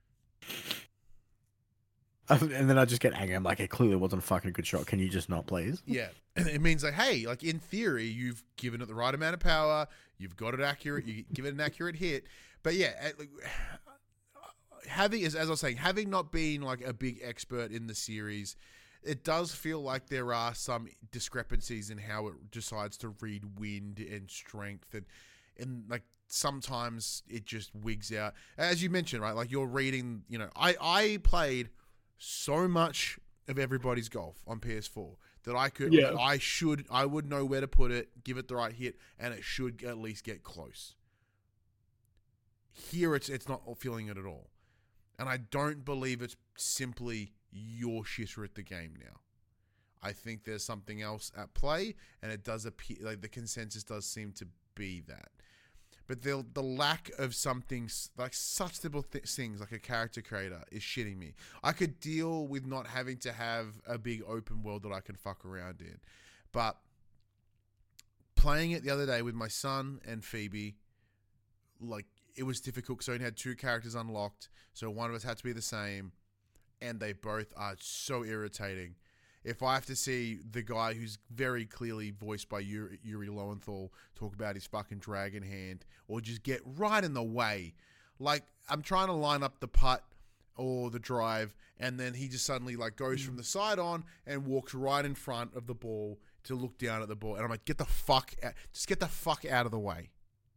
And then I just get angry. I'm like, it clearly wasn't a fucking good shot. Can you just not, please? Yeah, and it means like, hey, like in theory, you've given it the right amount of power, you've got it accurate, you give it an accurate hit. But yeah, having as as I was saying, having not been like a big expert in the series, it does feel like there are some discrepancies in how it decides to read wind and strength, and and like sometimes it just wigs out. As you mentioned, right? Like you're reading, you know, I I played so much of everybody's golf on P S four that I could, Yeah. that I should, I would know where to put it, give it the right hit, and it should at least get close. Here, it's it's not feeling it at all, and I don't believe it's simply you're shitter at the game now. I think there's something else at play, and it does appear like the consensus does seem to be that. But the the lack of something like such simple th- things like a character creator is shitting me. I could deal with not having to have a big open world that I can fuck around in, but playing it the other day with my son and Phoebe, like it was difficult because I only had two characters unlocked, so one of us had to be the same, and they both are so irritating. If I have to see the guy who's very clearly voiced by Yuri, Yuri Lowenthal talk about his fucking dragon hand, or just get right in the way, like I'm trying to line up the putt or the drive, and then he just suddenly like goes from the side on and walks right in front of the ball to look down at the ball, and I'm like, get the fuck out, just get the fuck out of the way.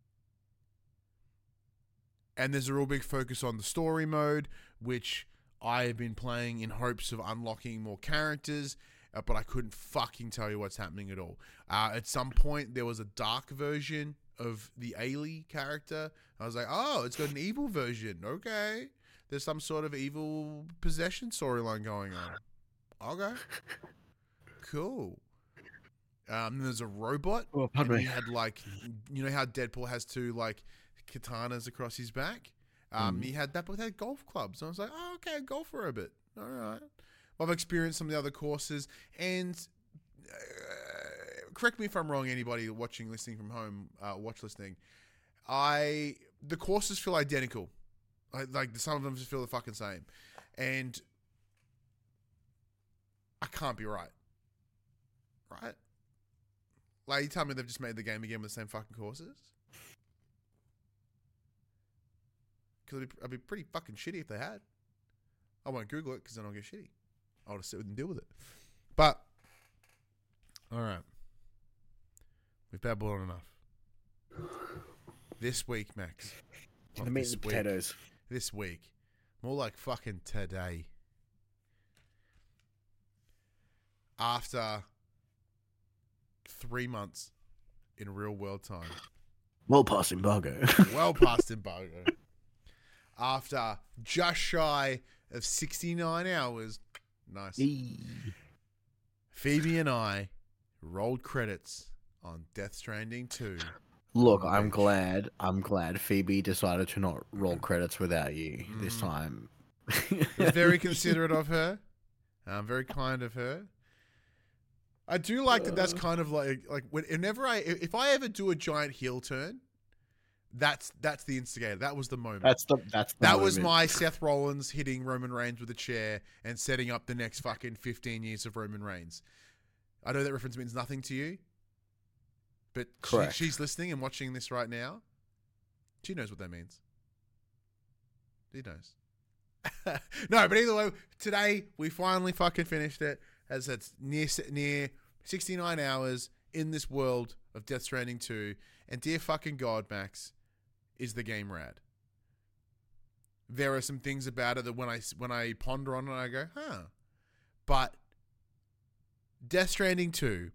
And there's a real big focus on the story mode, which I have been playing in hopes of unlocking more characters, uh, but I couldn't fucking tell you what's happening at all. Uh, at some point, there was a dark version of the Ailey character. I was like, oh, it's got an evil version. Okay. There's some sort of evil possession storyline going on. Okay. Cool. Um, there's a robot. Oh, pardon and me. he had like, you know how Deadpool has two like katanas across his back? Um, mm. He had that, but they had golf clubs. And I was like, oh, okay, golf for a bit. All right. I've experienced some of the other courses, and uh, correct me if I'm wrong, anybody watching, listening from home, uh, watch listening. I the courses feel identical. I, like some of them just feel the fucking same, and I can't be right. Right? Like, you tell me they've just made the game again with the same fucking courses? Because it'd, it'd be pretty fucking shitty if they had. I won't Google it because then I'll get shitty. I'll just sit with and deal with it. But, alright. We've babbled on enough. This week, Max. The meat and potatoes. This week. More like fucking today. After three months in real world time. Well past embargo. well past embargo. After just shy of sixty-nine hours. Nice. Eee. Phoebe and I rolled credits on Death Stranding two. Look, I'm glad. I'm glad Phoebe decided to not roll credits without you mm. this time. It was very considerate of her. Um, very kind of her. I do like that. That's kind of like like whenever I if I ever do a giant heel turn, that's that's the instigator. That was the moment. That's the that's the that moment. was my Seth Rollins hitting Roman Reigns with a chair and setting up the next fucking fifteen years of Roman Reigns. I know that reference means nothing to you, but she, she's listening and watching this right now. She knows what that means. She knows. No, but either way, today we finally fucking finished it. As it's near near sixty-nine hours in this world of Death Stranding two, and dear fucking God, Max, is the game rad. There are some things about it that when I when I ponder on it, I go, huh. But Death Stranding two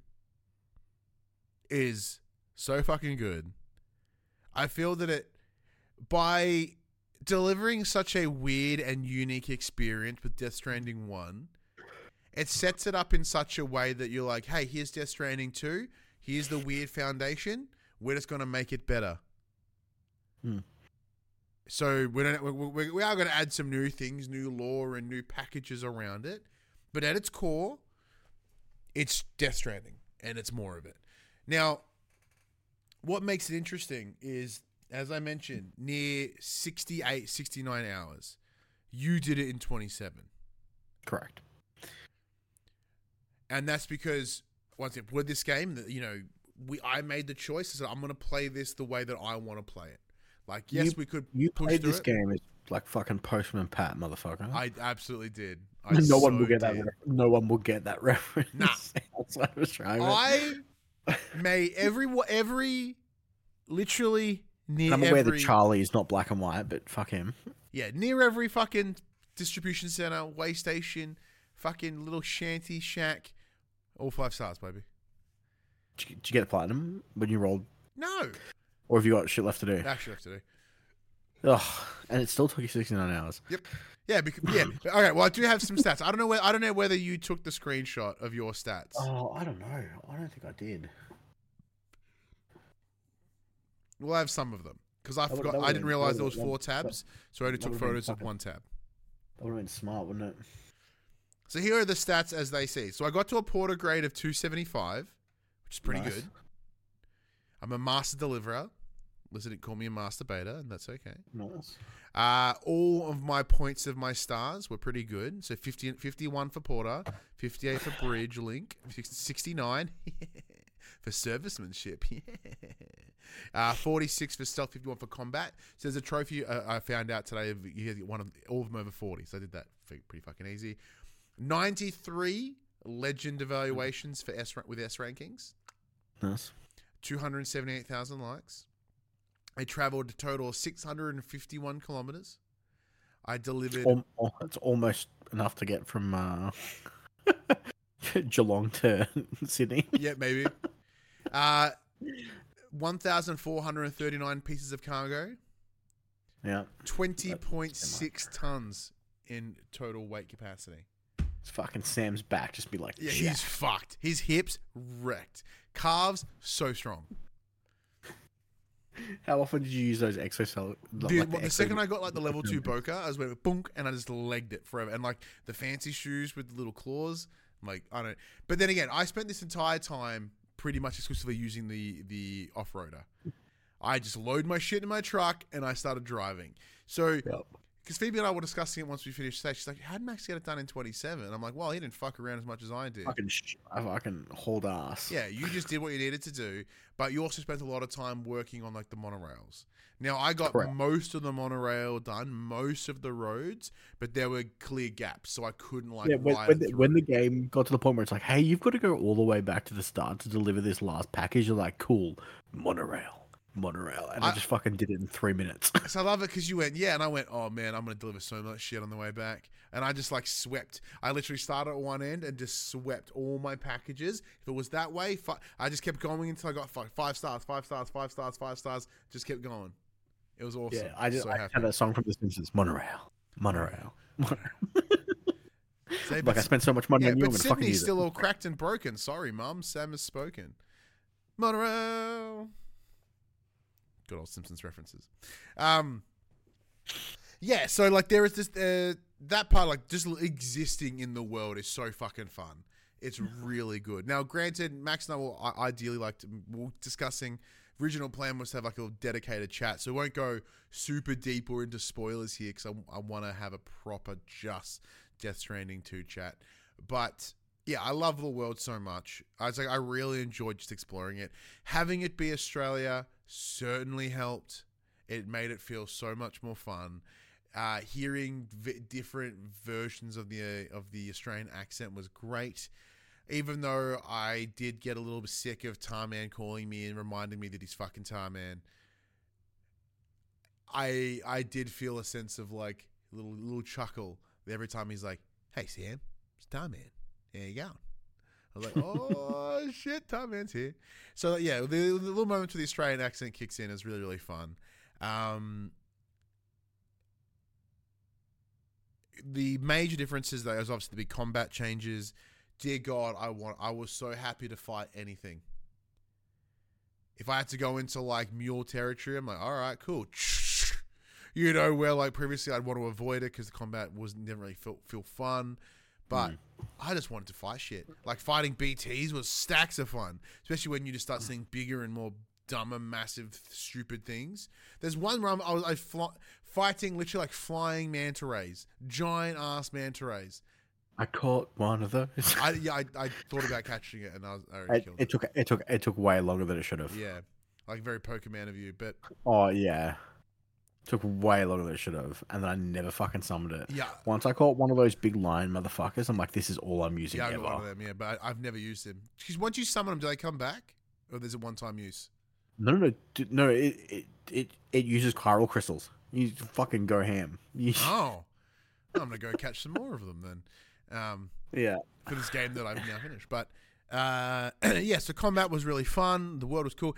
is so fucking good. I feel that it, by delivering such a weird and unique experience with Death Stranding one, it sets it up in such a way that you're like, hey, here's Death Stranding two. Here's the weird foundation. We're just going to make it better. Hmm. So we don't. We, we are going to add some new things, new lore, and new packages around it. But at its core, it's Death Stranding, and it's more of it. Now, what makes it interesting is, as I mentioned, near sixty-eight, sixty-nine hours. You did it in twenty-seven. Correct. And that's because, once again, with this game, that you know, we I made the choice. I said, I'm going to play this the way that I want to play it. Like, yes, you, we could You push played through this it. game as like fucking Postman Pat, motherfucker. I absolutely did. I no so one will get did. that. Re- no one will get that reference. Nah. Outside of Australia. I made every every literally near. And I'm aware every, that Charlie is not black and white, but fuck him. Yeah, near every fucking distribution center, way station, fucking little shanty shack, all five stars, baby. Did you, did you get a platinum when you rolled, No, or have you got shit left to do? actually have to do. Ugh, and it still took you sixty-nine hours. Yep. Yeah, because, yeah. Okay, well, I do have some stats. I don't know where I don't know whether you took the screenshot of your stats. Oh, I don't know. I don't think I did. We'll have some of them because I That would- forgot. that I would've didn't been- realize that there was would've- four that- tabs, so I only that took would've been photos of fucking- one tab. That would have been smart, wouldn't it? So here are the stats as they see. So I got to a porter grade of two seventy-five, which is pretty Nice. good. I'm a master deliverer. Listen, didn't call me a master beta, and that's okay. Nice. Uh, all of my points of my stars were pretty good. So fifty, fifty-one for porter, fifty-eight for bridge link, sixty-nine for servicemanship, uh, forty-six for stealth, fifty-one for combat. So there's a trophy uh, I found out today. Of, you get one of all of them over forty. So I did that pretty fucking easy. ninety-three legend evaluations for S with S rankings. Nice. two hundred seventy-eight thousand likes. I traveled a total of six hundred fifty-one kilometers. I delivered. Al- al- it's almost enough to get from uh, Geelong to Sydney. Yeah, maybe. Uh, one thousand four hundred thirty-nine pieces of cargo. Yeah. twenty point six tons in total weight capacity. It's fucking Sam's back. Just be like, Yeah, yeah. he's fucked. His hips wrecked. Calves so strong. How often did you use those exoskeleton? Dude, well, the second I got like the level two Boca, I was went boonk and I just legged it forever. And like the fancy shoes with the little claws, I'm like I don't. But then again, I spent this entire time pretty much exclusively using the the off roader. I just load my shit in my truck and I started driving. So. Yep. Because Phoebe and I were discussing it once we finished stage. She's like, how'd Max get it done in twenty-seven? And I'm like, well, he didn't fuck around as much as I did. Fucking, sh- I fucking hold ass. Yeah, you just did what you needed to do, but you also spent a lot of time working on like the monorails. Now, I got Correct. most of the monorail done, most of the roads, but there were clear gaps, so I couldn't like Yeah, when, ride when, it the, through. when the game got to the point where it's like, hey, you've got to go all the way back to the start to deliver this last package, you're like, cool, monorail, monorail. And I, I- just fucking did it in three minutes. So I love it because you went, yeah, and I went, oh man, I'm going to deliver so much shit on the way back. And I just like swept. I literally started at one end and just swept all my packages. If it was that way, fi- I just kept going until I got five, five stars, five stars, five stars, five stars. Just kept going. It was awesome. yeah, I just so I happy. had that song from The Simpsons, monorail, monorail. monorail. Say, like but- I spent so much money yeah, on you, I'm but gonna fucking Sydney's use still it. all cracked and broken. Sorry, Mum. Sam has spoken. Monorail. Good old Simpsons references. Um, yeah, so like there is this uh, that part like just existing in the world is so fucking fun. It's really good. Now, granted, Max and I will I- ideally like to, we're discussing. Original plan was to have like a dedicated chat, so we won't go super deep or into spoilers here because I, I want to have a proper just Death Stranding two chat. But yeah, I love the world so much. I was like, I really enjoyed just exploring it. Having it be Australia certainly helped. It made it feel so much more fun. Uh, hearing v- different versions of the uh, of the Australian accent was great. Even though I did get a little bit sick of Tarman calling me and reminding me that he's fucking Tarman, I I did feel a sense of like a little little chuckle every time he's like, "Hey Sam, it's Tarman. How you going?" I was like, "Oh shit, Tarman's here." So yeah, the, the little moment where the Australian accent kicks in is really really fun. Um, the major differences though is obviously the big combat changes. Dear God, I want. I was so happy to fight anything. If I had to go into like mule territory, I'm like, all right, cool. You know, where like previously I'd want to avoid it because the combat was never really feel feel fun. But mm. I just wanted to fight shit. Like fighting B Ts was stacks of fun, especially when you just start seeing bigger and more dumber, massive, stupid things. There's one where I'm, I was I fly, fighting literally like flying manta rays, giant ass manta rays. I caught one of those. I, yeah, I, I thought about catching it, and I, was, I already it, killed it. It took it took it took way longer than it should have. Yeah, like very Pokemon of you, but oh yeah, took way longer than it should have, and then I never fucking summoned it. Yeah. Once I caught one of those big lion motherfuckers, I'm like, this is all I'm using yeah, I ever. got one of them. Yeah, but I, I've never used them. Because once you summon them, do they come back, or there's a one-time use? No, no, no, no. It it it, it uses chiral crystals. You fucking go ham. You... Oh, I'm gonna go catch some more of them then. Um, yeah, for this game that I've now finished. But uh, yeah, so combat was really fun. The world was cool.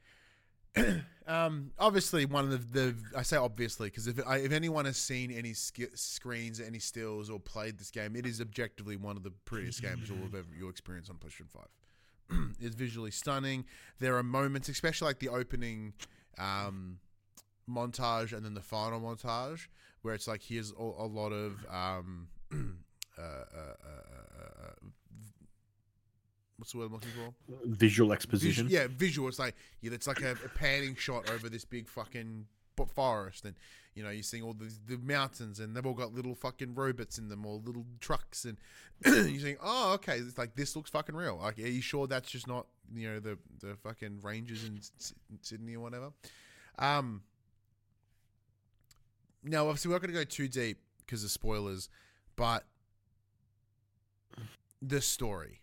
um, obviously, one of the, the I say obviously because if I, if anyone has seen any sk- screens, any stills, or played this game, it is objectively one of the prettiest games you'll have ever you'll experience on PlayStation Five. It's visually stunning. There are moments, especially like the opening um, montage and then the final montage, where it's like here's a, a lot of um, uh, uh, uh, uh, what's the word I'm looking for? Visual exposition. Visu- yeah, visual. It's like yeah, it's like a, a panning shot over this big fucking forest, and you know you're seeing all the the mountains, and they've all got little fucking robots in them, or little trucks, and you're saying, oh, okay, it's like this looks fucking real. Like, are you sure that's just not you know the the fucking rangers in S- Sydney or whatever? Um. Now, obviously, we're not going to go too deep because of spoilers, but the story.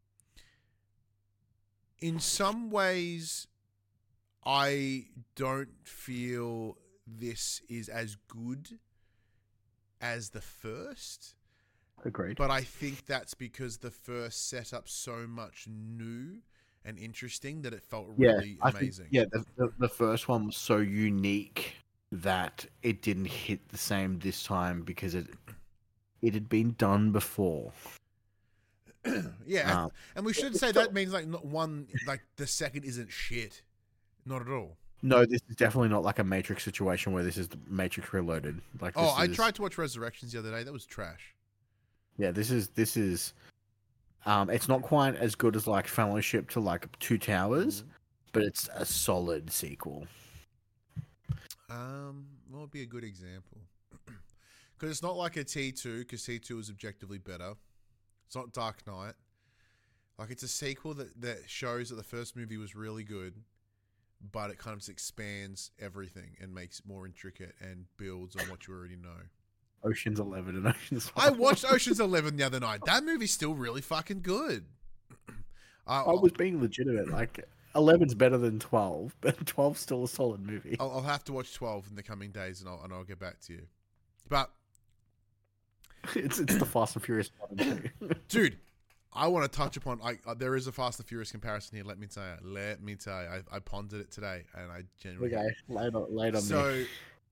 In some ways, I don't feel this is as good as the first. Agreed. But I think that's because the first set up so much new and interesting that it felt yeah, really I amazing. Think, yeah, the, the, the first one was so unique that it didn't hit the same this time because it it had been done before. yeah, um, and we should say that means like not one like the second isn't shit, not at all. No, this is definitely not like a Matrix situation where this is the Matrix Reloaded. Like, oh, this I is, tried to watch Resurrections the other day. That was trash. Yeah, this is this is. Um, it's not quite as good as like Fellowship to like Two Towers, mm-hmm. but it's a solid sequel. Um, what would be a good example? Because it's not like a T two, because T two is objectively better. It's not Dark Knight. Like, it's a sequel that, that shows that the first movie was really good, but it kind of just expands everything and makes it more intricate and builds on what you already know. Ocean's Eleven and Ocean's I watched Ocean's Eleven the other night. That movie's still really fucking good. I, I was being legitimate. Like, eleven's better than twelve, but twelve's still a solid movie. I'll, I'll have to watch twelve in the coming days, and I'll and I'll get back to you. But it's it's the Fast and Furious one, dude. I want to touch upon. I uh, there is a Fast and Furious comparison here. Let me tell you. Let me tell you. I, I pondered it today, and I genuinely. Okay, late on, late on so. Me.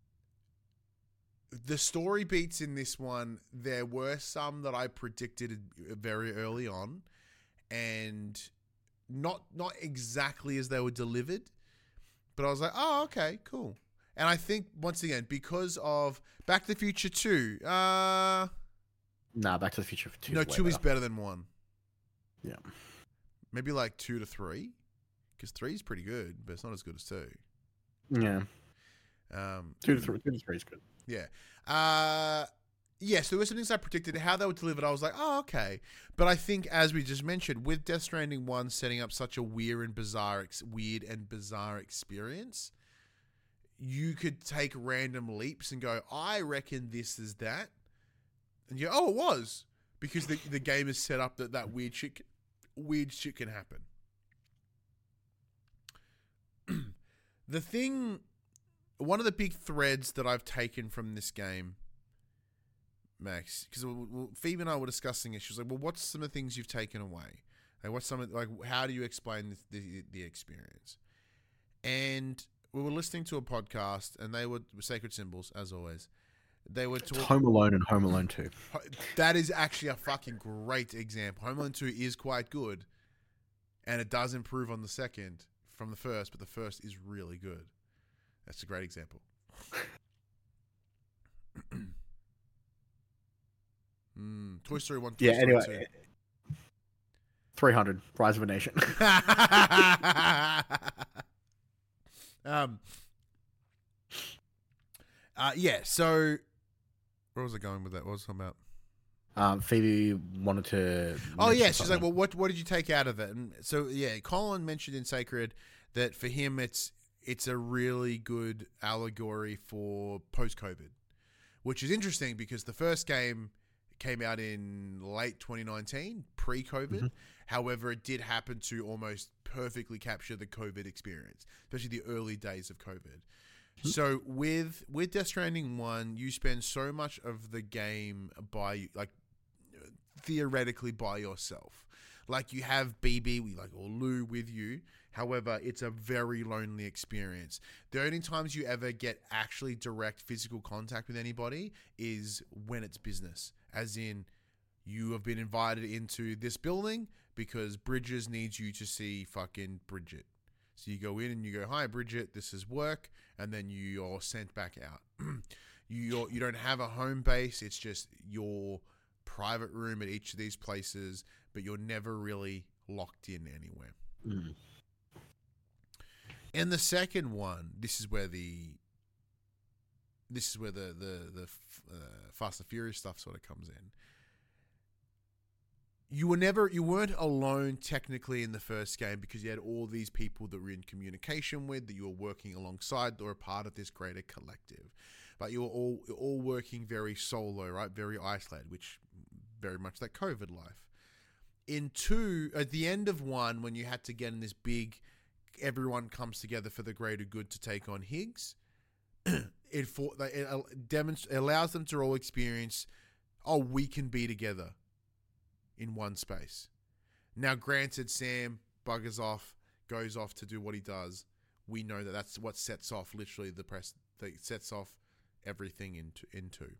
The story beats in this one, there were some that I predicted very early on, and not not exactly as they were delivered, but I was like, oh, okay, cool. And I think, once again, because of Back to the Future two, uh... Nah, Back to the Future two No, is two better. is better than one. Yeah. Maybe like two to three, because three is pretty good, but it's not as good as two. Yeah. Um, two to three, two to three is good. Yeah. Uh, yes, there were some things I predicted. How they were delivered, I was like, oh, okay. But I think, as we just mentioned, with Death Stranding one setting up such a weird and bizarre, ex- weird and bizarre experience, you could take random leaps and go, I reckon this is that. And you go, oh, it was. Because the, the game is set up that that weird shit, weird shit can happen. The thing... One of the big threads that I've taken from this game, Max, because Phoebe and I were discussing it. She was like, "Well, what's some of the things you've taken away? Like, what's some of, like, how do you explain the, the the experience?" And we were listening to a podcast, and they were Sacred Symbols, as always. They were talking Home Alone and Home Alone two. That is actually a fucking great example. Home Alone two is quite good, and it does improve on the second from the first, but the first is really good. That's a great example. mm, Toy Story one, Toy Yeah. Story Anyway, two. three hundred. Rise of a Nation. um. Uh, yeah. So, where was I going with that? What was it about? Um, Phoebe wanted to. Oh mention yeah, she's something. like, well, what what did you take out of it? And so yeah, Colin mentioned in Sacred that for him it's it's a really good allegory for post COVID, which is interesting because the first game came out in late twenty nineteen, pre COVID. Mm-hmm. However, it did happen to almost perfectly capture the COVID experience, especially the early days of COVID. So with with Death Stranding one, you spend so much of the game by like theoretically by yourself. Like you have B B, we like or Lou with you. However, it's a very lonely experience. The only times you ever get actually direct physical contact with anybody is when it's business. As in, you have been invited into this building because Bridges needs you to see fucking Bridget. So you go in and you go, "Hi, Bridget, this is work," and then you're sent back out. you you're, you don't have a home base. It's just your private room at each of these places, but you're never really locked in anywhere. Mm. And the second one, this is where the this is where the the the uh, Fast and Furious stuff sort of comes in. You were never, you weren't alone technically in the first game because you had all these people that were in communication with, that you were working alongside or a part of this greater collective. But you were all all working very solo, right? Very isolated, which very much that COVID life. In two, at the end of one, when you had to get in this big, everyone comes together for the greater good to take on Higgs, it, for, it, demonst- it allows them to all experience, oh, we can be together in one space. Now, granted, Sam buggers off, goes off to do what he does. We know that that's what sets off literally the press. That sets off everything into in two.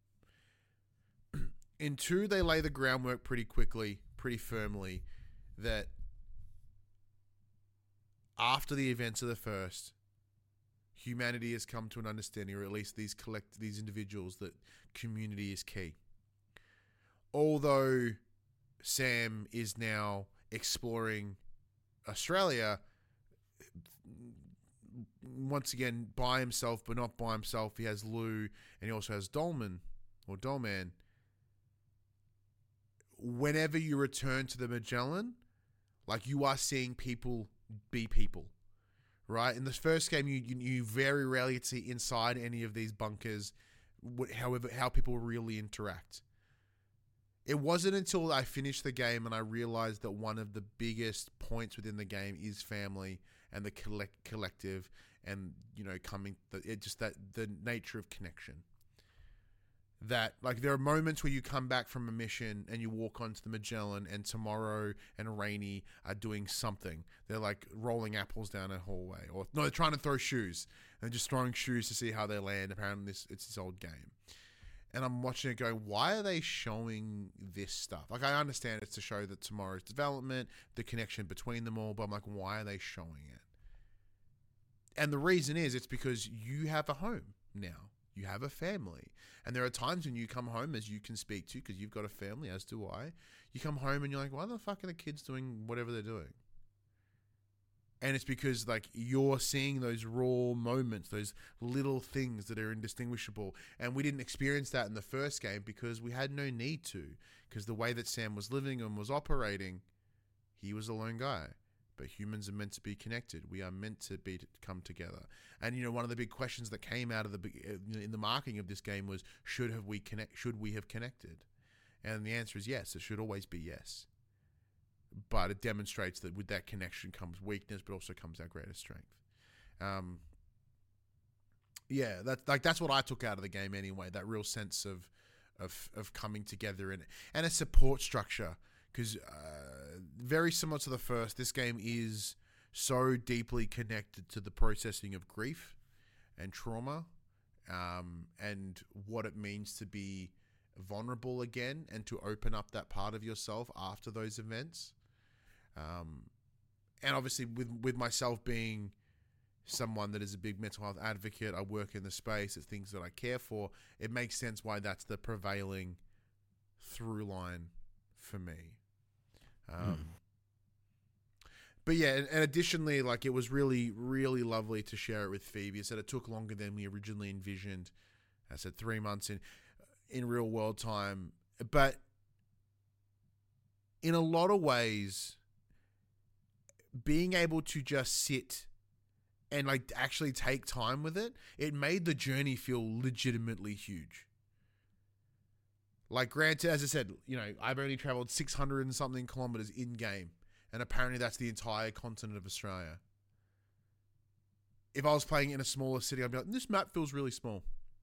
In two, they lay the groundwork pretty quickly, pretty firmly, that after the events of the first, humanity has come to an understanding, or at least these collect these individuals, that community is key. Although Sam is now exploring Australia once again by himself, but not by himself. He has Lou, and he also has Dolman or Dolman. Whenever you return to the Magellan, like you are seeing people be people, right? In the first game, you you, you very rarely see inside any of these bunkers, however, how people really interact. It wasn't until I finished the game and I realized that one of the biggest points within the game is family and the collect collective, and you know, coming the, it just that the nature of connection. That like there are moments where you come back from a mission and you walk onto the Magellan, and Tomorrow and Rainey are doing something. They're like rolling apples down a hallway, or no, they're trying to throw shoes and just throwing shoes to see how they land. Apparently, this it's this old game. And I'm watching it going, why are they showing this stuff? Like, I understand it's to show that Tomorrow's development, the connection between them all, but I'm like, why are they showing it? And the reason is, it's because you have a home now. You have a family. And there are times when you come home, as you can speak to, because you've got a family, as do I. You come home and you're like, why the fuck are the kids doing whatever they're doing? And it's because, like, you're seeing those raw moments, those little things that are indistinguishable. And we didn't experience that in the first game because we had no need to. Because the way that Sam was living and was operating, he was a lone guy. But humans are meant to be connected. We are meant to be to come together. And, you know, one of the big questions that came out of the in the marketing of this game was, should have we connect? Should we have connected? And the answer is yes. It should always be yes. But it demonstrates that with that connection comes weakness, but also comes our greatest strength. Um, yeah, that's like that's what I took out of the game anyway. That real sense of of of coming together and and a support structure, because uh, very similar to the first, this game is so deeply connected to the processing of grief and trauma, um, and what it means to be vulnerable again and to open up that part of yourself after those events. Um, and obviously with, with myself being someone that is a big mental health advocate, I work in the space, it's things that I care for, it makes sense why that's the prevailing through line for me. Um, mm. But yeah, and, and additionally, like, it was really, really lovely to share it with Phoebe. I said it took longer than we originally envisioned. I said three months in, in real world time. But in a lot of ways, being able to just sit and like actually take time with it, it made the journey feel legitimately huge. Like, granted, as I said, you know, I've only traveled six hundred and something kilometers in game, and apparently that's the entire continent of Australia. If I was playing in a smaller city, I'd be like, this map feels really small.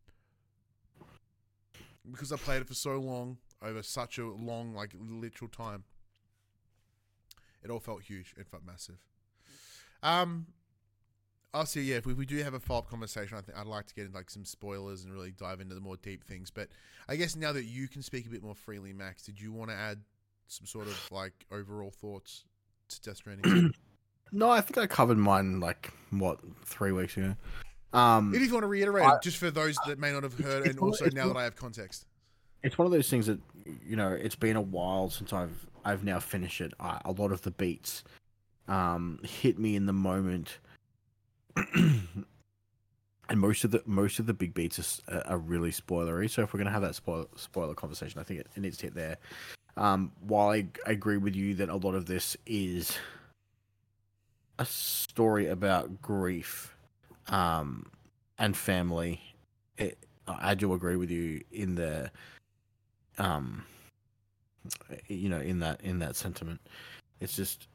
Because I played it for so long, over such a long, like, literal time. It all felt huge. It felt massive. Um, I'll see, yeah, if we, if we do have a follow-up conversation, I think I'd like to get into, like, some spoilers and really dive into the more deep things. But I guess now that you can speak a bit more freely, Max, did you want to add some sort of, like, overall thoughts to Death Stranding? No, I think I covered mine, like, what, three weeks ago. Um, if you want to reiterate, I, just for those that may not have heard, and also now one, that I have context. It's one of those things that, you know, it's been a while since I've I've now finished it. I, a lot of the beats um, hit me in the moment, and most of the most of the big beats are, are really spoilery. So if we're gonna have that spoiler spoiler conversation, I think it, it needs to hit there. Um, while I, I agree with you that a lot of this is a story about grief um, and family, it, I do agree with you in the, um, you know, in that in that sentiment. It's just,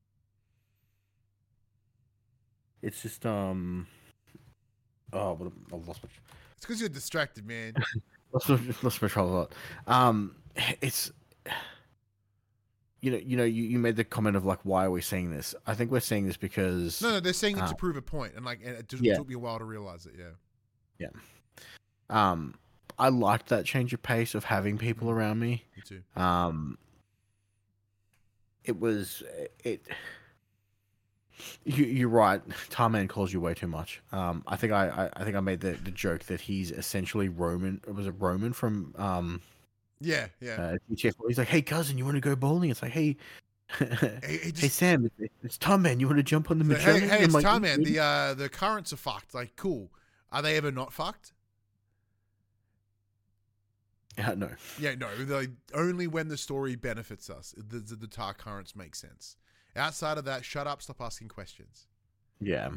it's just, um, oh, but I lost my. It's because you're distracted, man. lost my, lost my train of thought. Um, it's. You know, you know, you, you made the comment of like, why are we saying this? I think we're saying this because no, no, they're saying it uh, to prove a point, and like, and it just yeah. took me a while to realize it. Yeah, yeah. Um, I liked that change of pace of having people around me. Me too. Um, it was it. You, you're right. Tarman calls you way too much. Um, I think I, I, I think I made the, the joke that he's essentially Roman. It was a Roman from um. Yeah, yeah. Uh, he's like, hey, cousin, you want to go bowling? It's like, hey, hey, hey, just... hey Sam, it's Tom Man. You want to jump on the so, Magellan? Hey, hey it's like, Tom Man. The uh, the currents are fucked. Like, cool. Are they ever not fucked? Uh, no. Yeah, no. Like, only when the story benefits us, the, the the tar currents make sense. Outside of that, shut up. Stop asking questions. Yeah.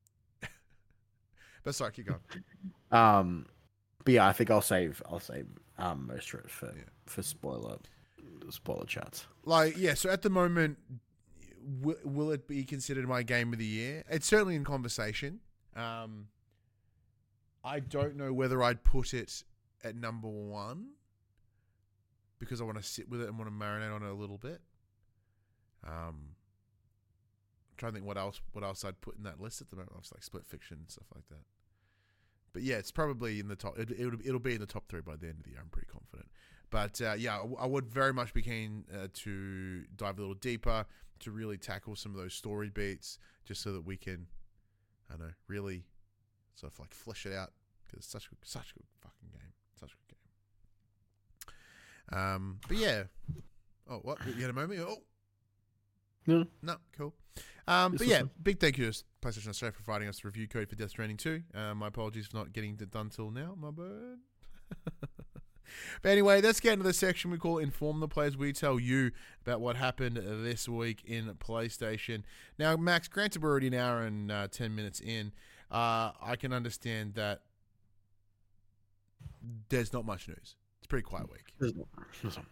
But sorry, keep going. Um, but yeah, I think I'll save. I'll save. Um, most of it for yeah. for spoiler spoiler chats. Like, yeah, so at the moment, w- will it be considered my game of the year? It's certainly in conversation. Um, I don't know whether I'd put it at number one because I want to sit with it and want to marinate on it a little bit. Um, I'm trying to think what else what else I'd put in that list at the moment. It's like Split Fiction and stuff like that. But yeah, it's probably in the top. It, it'll, it'll be in the top three by the end of the year. I'm pretty confident. But uh, yeah, I, I would very much be keen uh, to dive a little deeper, to really tackle some of those story beats, just so that we can, I don't know, really sort of like flesh it out, because it's such a, such a good fucking game. Such a good game. Um, but yeah. Oh, what? You had a moment? Oh. No. No, cool. Um, but yeah, big thank you to PlayStation Australia for providing us the review code for Death Stranding two. Uh, my apologies for not getting it done till now, my bad. But anyway, let's get into the section we call Inform the Players. We tell you about what happened this week in PlayStation. Now, Max, granted we're already an hour and uh, ten minutes in, uh, I can understand that there's not much news. It's a pretty quiet week. There's not. There's not.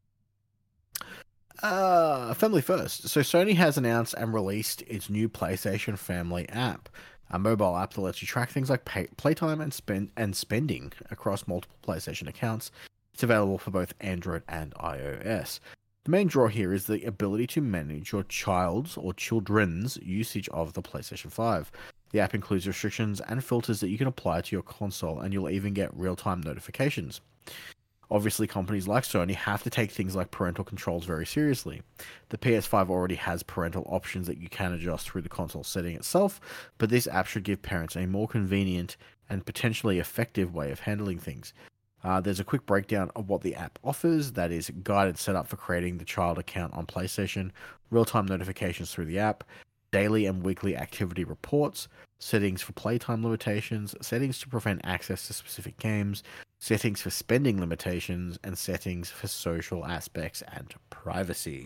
Uh, family first. So Sony has announced and released its new PlayStation Family app, a mobile app that lets you track things like pay, playtime and spend and spending across multiple PlayStation accounts. It's available for both Android and iOS. The main draw here is the ability to manage your child's or children's usage of the PlayStation five. The app includes restrictions and filters that you can apply to your console, and you'll even get real-time notifications. Obviously, companies like Sony have to take things like parental controls very seriously. The P S five already has parental options that you can adjust through the console setting itself, but this app should give parents a more convenient and potentially effective way of handling things. Uh, there's a quick breakdown of what the app offers. That is guided setup for creating the child account on PlayStation, real-time notifications through the app, daily and weekly activity reports, settings for playtime limitations, settings to prevent access to specific games, settings for spending limitations, and settings for social aspects and privacy.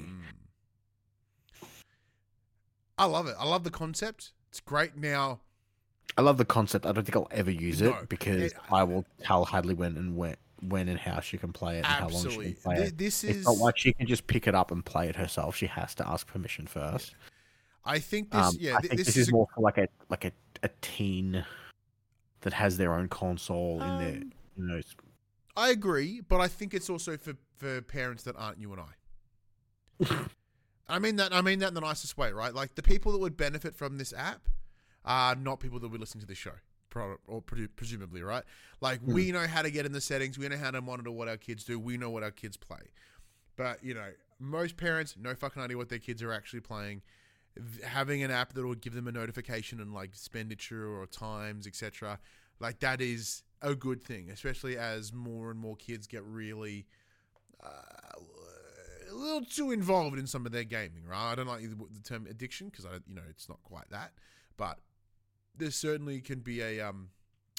Mm. I love it. I love the concept. It's great. Now, I love the concept. I don't think I'll ever use No, it because it- I will tell Hadley when and when, when and how she can play it and how long she absolutely. can play Th- it. This It's is. not like she can just pick it up and play it herself. She has to ask permission first. I think this. Um, yeah, I th- think this, this is is a- more for like a like a, a teen that has their own console in their Um, you know. I agree, but I think it's also for, for parents that aren't you and I. I mean that. I mean that in the nicest way, right? Like the people that would benefit from this app are not people that would listen to this show, pro- or pre- presumably, right? Like Hmm. we know how to get in the settings, we know how to monitor what our kids do, we know what our kids play. But you know, most parents no fucking idea what their kids are actually playing. Th- Having an app that will give them a notification and like expenditure or times, et cetera, like that is a good thing, especially as more and more kids get really uh, a little too involved in some of their gaming, right? I don't like the the term addiction because I, don't- you know, it's not quite that, but there certainly can be a um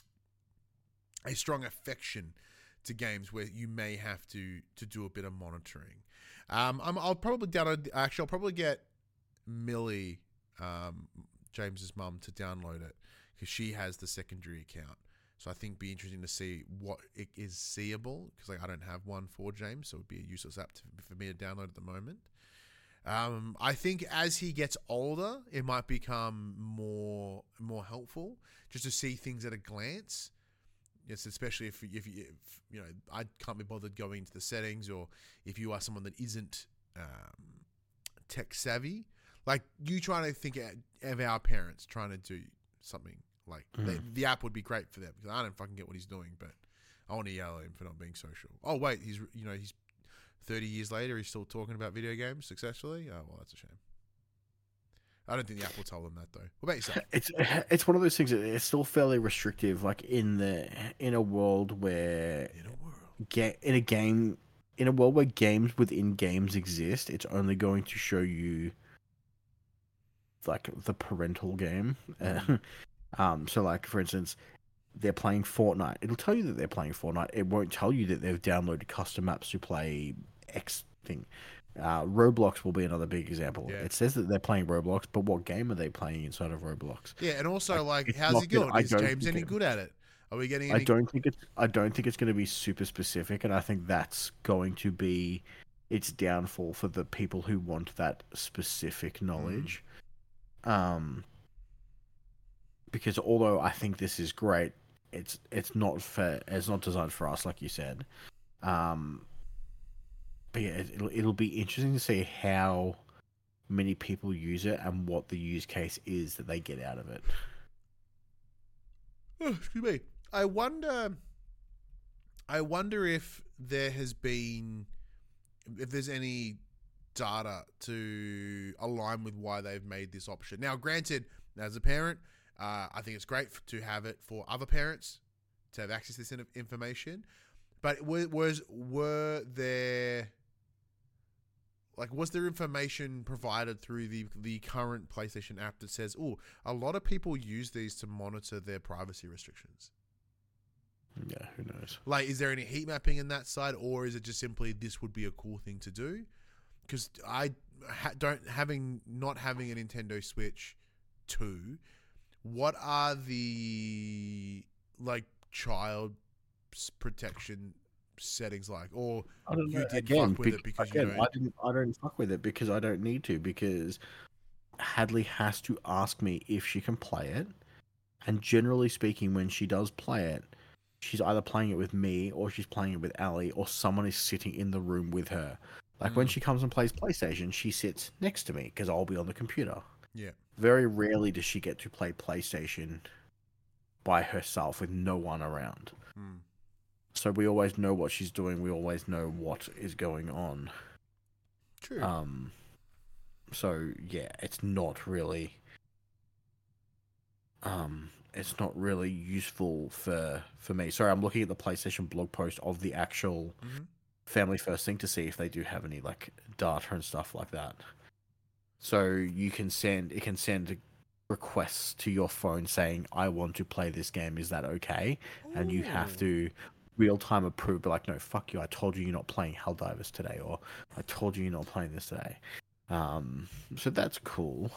a strong affection to games where you may have to to do a bit of monitoring. Um, I'm, I'll probably download. Actually, I'll probably get Millie, um, James's mum, to download it because she has the secondary account. So I think it'd be interesting to see what it is seeable because like I don't have one for James, so it'd be a useless app to, for me to download at the moment. Um, I think as he gets older, it might become more more helpful just to see things at a glance. Yes, especially if if, you- if you know I can't be bothered going into the settings, or if you are someone that isn't um, tech savvy, like you trying to think of our parents trying to do something like they, Mm. the app would be great for them because I don't fucking get what he's doing, but I want to yell at him for not being social. Oh wait, he's you know he's thirty years later he's still talking about video games successfully. Oh well, that's a shame. I don't think the app will tell them that though. What about yourself? It's it's one of those things that it's still fairly restrictive. Like in the in a world where In a world. ga- in a game in a world where games within games exist, it's only going to show you like the parental game. Uh, um, so like for instance, they're playing Fortnite. It'll tell you that they're playing Fortnite. It won't tell you that they've downloaded custom maps to play X thing. Uh, Roblox will be another big example. Yeah. It says that they're playing Roblox, but what game are they playing inside of Roblox? Yeah, and also like, it's how's not he good. going? I Is don't James think any it- good at it? Are we getting I any? don't think it's I don't think it's going to be super specific, and I think that's going to be its downfall for the people who want that specific knowledge. Um, because although I think this is great, it's it's not for it's not designed for us, like you said. Um, but yeah, it- it'll it'll be interesting to see how many people use it and what the use case is that they get out of it. Oh, excuse me. I wonder. I wonder if there has been, if there's any data to align with why they've made this option. Now, granted, as a parent, uh, I think it's great f- to have it for other parents to have access to this in- information. But was, was were there like was there information provided through the the current PlayStation app that says, "Oh, a lot of people use these to monitor their privacy restrictions"? Yeah, who knows? Like, is there any heat mapping in that side, or is it just simply this would be a cool thing to do? Because I ha- don't having not having a Nintendo Switch two. What are the like child s- protection settings like, or I don't you know. did Again, fuck with bec- it because again, you don't? I didn't. I don't fuck with it because I don't need to. Because Hadley has to ask me if she can play it, and generally speaking, when she does play it, she's either playing it with me or she's playing it with Ali, or someone is sitting in the room with her. Like when Mm. she comes and plays PlayStation, she sits next to me because I'll be on the computer. Yeah. Very rarely does she get to play PlayStation by herself with no one around. Mm. so we always know what she's doing. We always know what is going on. True. Um, so yeah, it's not really, um, it's not really useful for for me. Sorry, I'm looking at the PlayStation blog post of the actual Mm-hmm. Family First thing to see if they do have any like data and stuff like that. So you can send it can send requests to your phone saying, "I want to play this game. Is that okay?" Ooh. And you have to real time approve. But like, no, fuck you. I told you you're not playing Helldivers today, or I told you you're not playing this today. Um, so that's cool.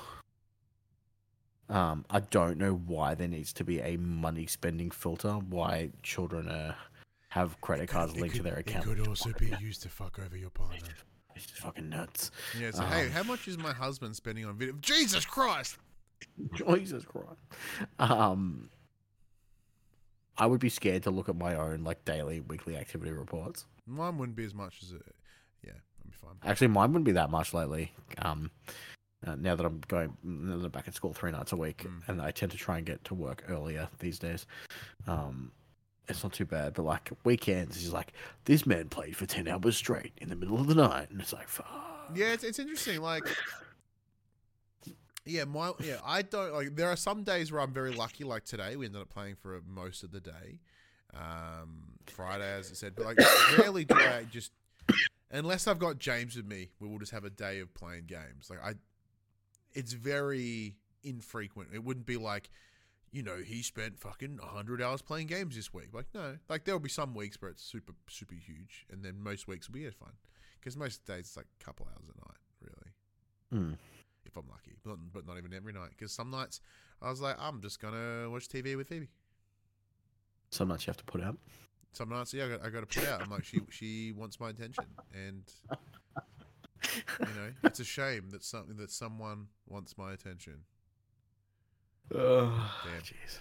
Um, I don't know why there needs to be a money spending filter. Why children are. Have credit cards linked to their account. It could also be used to fuck over your partner. It's just fucking nuts. Yeah, so um, hey, how much is my husband spending on video? Jesus Christ! Jesus Christ. Um, I would be scared to look at my own like daily, weekly activity reports. Mine wouldn't be as much as it. Yeah, I'd be fine. Actually, mine wouldn't be that much lately. Um, uh, now that I'm going, now that I'm back at school three nights a week, Mm. and I tend to try and get to work earlier these days. Um. It's not too bad, but like weekends, he's like, this man played for ten hours straight in the middle of the night, and it's like, fuck. Yeah, it's, it's interesting. Like, yeah, my yeah, I don't like. There are some days where I'm very lucky. Like today, we ended up playing for most of the day. Um, Friday, as I said, but like rarely do I just, unless I've got James with me, we will just have a day of playing games. Like I, it's very infrequent. It wouldn't be like, you know, he spent fucking one hundred hours playing games this week. Like, no. Like, there'll be some weeks where it's super, super huge, and then most weeks will be yeah, fun. Because most days it's like a couple hours a night, really. Mm. If I'm lucky. But, but not even every night. Because some nights I was like, I'm just going to watch T V with Phoebe. Some nights you have to put out. Some nights, yeah, I got, I got to put out. I'm like, she she wants my attention. And, you know, it's a shame that something that someone wants my attention. Oh, Damn. jeez.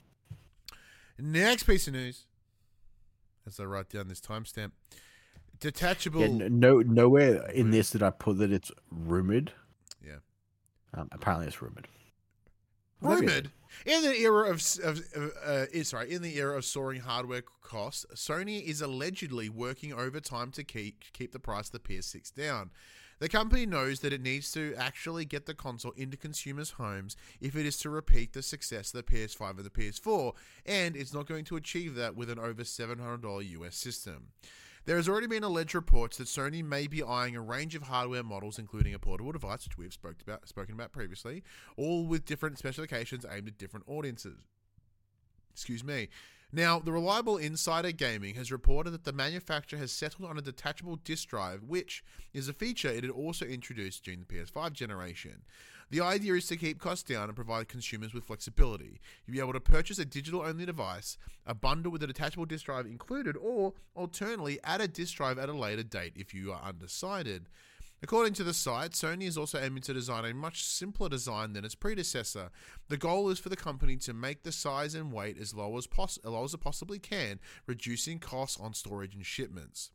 Next piece of news, as I write down this timestamp, detachable. Yeah, n- no, nowhere in this did I put that it's rumored. Yeah. Um, apparently, it's rumored. Well, maybe Rumored in the era of, of uh, uh, sorry, in the era of soaring hardware costs, Sony is allegedly working overtime to keep keep the price of the P S six down. The company knows that it needs to actually get the console into consumers' homes if it is to repeat the success of the P S five and the P S four, and it's not going to achieve that with an over seven hundred dollars U S system. There has already been alleged reports that Sony may be eyeing a range of hardware models, including a portable device, which we've spoke about, spoken about previously, all with different specifications aimed at different audiences. Excuse me. Now, the reliable Insider Gaming has reported that the manufacturer has settled on a detachable disk drive, which is a feature it had also introduced during the P S five generation. The idea is to keep costs down and provide consumers with flexibility. You'll be able to purchase a digital-only device, a bundle with a detachable disk drive included, or, alternately, add a disk drive at a later date if you are undecided. According to the site, Sony is also aiming to design a much simpler design than its predecessor. The goal is for the company to make the size and weight as low as, poss- as low as it possibly can, reducing costs on storage and shipments.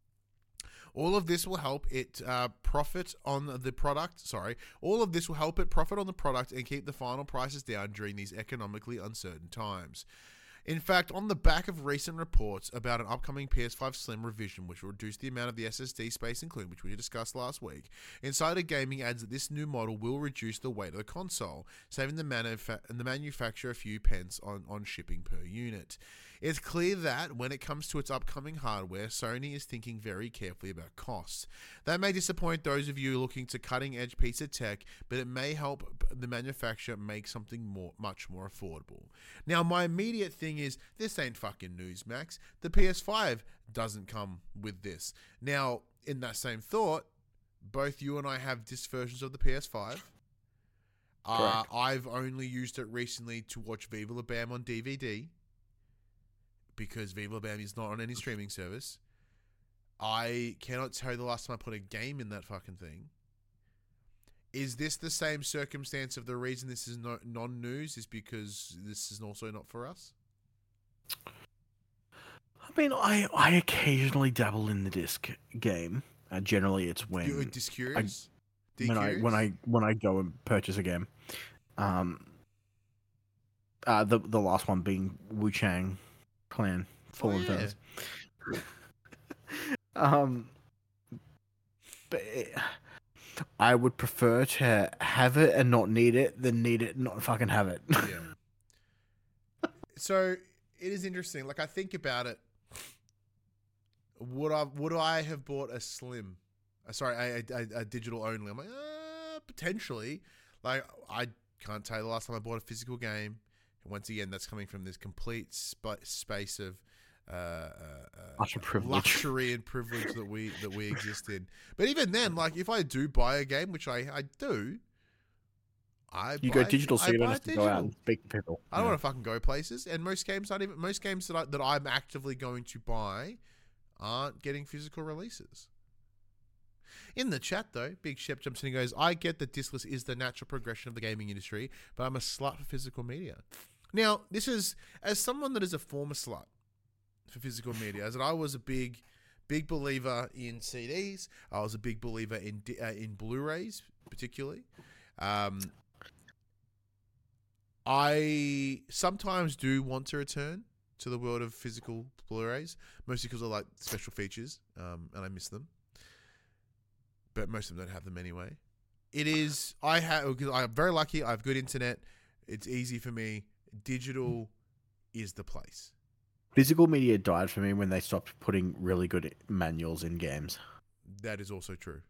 All of this will help it uh, profit on the product. Sorry, all of this will help it profit on the product and keep the final prices down during these economically uncertain times. In fact, on the back of recent reports about an upcoming P S five Slim revision, which will reduce the amount of the S S D space included, which we discussed last week, Insider Gaming adds that this new model will reduce the weight of the console, saving the, manufa- the manufacturer a few pence on, on shipping per unit. It's clear that, when it comes to its upcoming hardware, Sony is thinking very carefully about costs. That may disappoint those of you looking to cutting-edge piece of tech, but it may help the manufacturer make something more, much more affordable. Now, my immediate thing is, this ain't fucking news, Max. The P S five doesn't come with this. Now, in that same thought, both you and I have disc versions of the P S five. Uh, I've only used it recently to watch Viva La Bam on D V D, because Viva La Bam is not on any streaming service. I cannot tell you the last time I put a game in that fucking thing. Is this the same circumstance of the reason this is no, non-news is because this is also not for us? I mean, I, I occasionally dabble in the disc game. Uh, generally, it's when You're just curious? I, when I when I when I go and purchase a game. Um. Uh, the the last one being Wu Chang Clan Fallen yeah. Fellas. um, but it- I would prefer to have it and not need it than need it and not fucking have it. Yeah. So it is interesting. Like I think about it. Would I would I have bought a slim? Uh, sorry, a, a, a digital only. I'm like, uh, potentially. Like I can't tell you the last time I bought a physical game. And once again, that's coming from this complete sp- space of uh, uh, uh, privilege. luxury and privilege that we that we exist in. But even then, like if I do buy a game, which I, I do, I You buy, go digital, so I you don't buy have to digital. go out and speak to people. I don't Yeah. want to fucking go places, and most games aren't even most games that I, that I'm actively going to buy aren't getting physical releases. In the chat, though, Big Shep jumps in and goes, I get that discless is the natural progression of the gaming industry, but I'm a slut for physical media. Now, this is, as someone that is a former slut for physical media, as I was a big, big believer in C Ds, I was a big believer in uh, in Blu-rays, particularly. Um, I sometimes do want to return to the world of physical Blu-rays, mostly because I like special features, um, and I miss them. But most of them don't have them anyway. It is, I have, I'm very lucky, I have good internet, it's easy for me. Digital is the place. Physical media died for me when they stopped putting really good manuals in games. That is also true.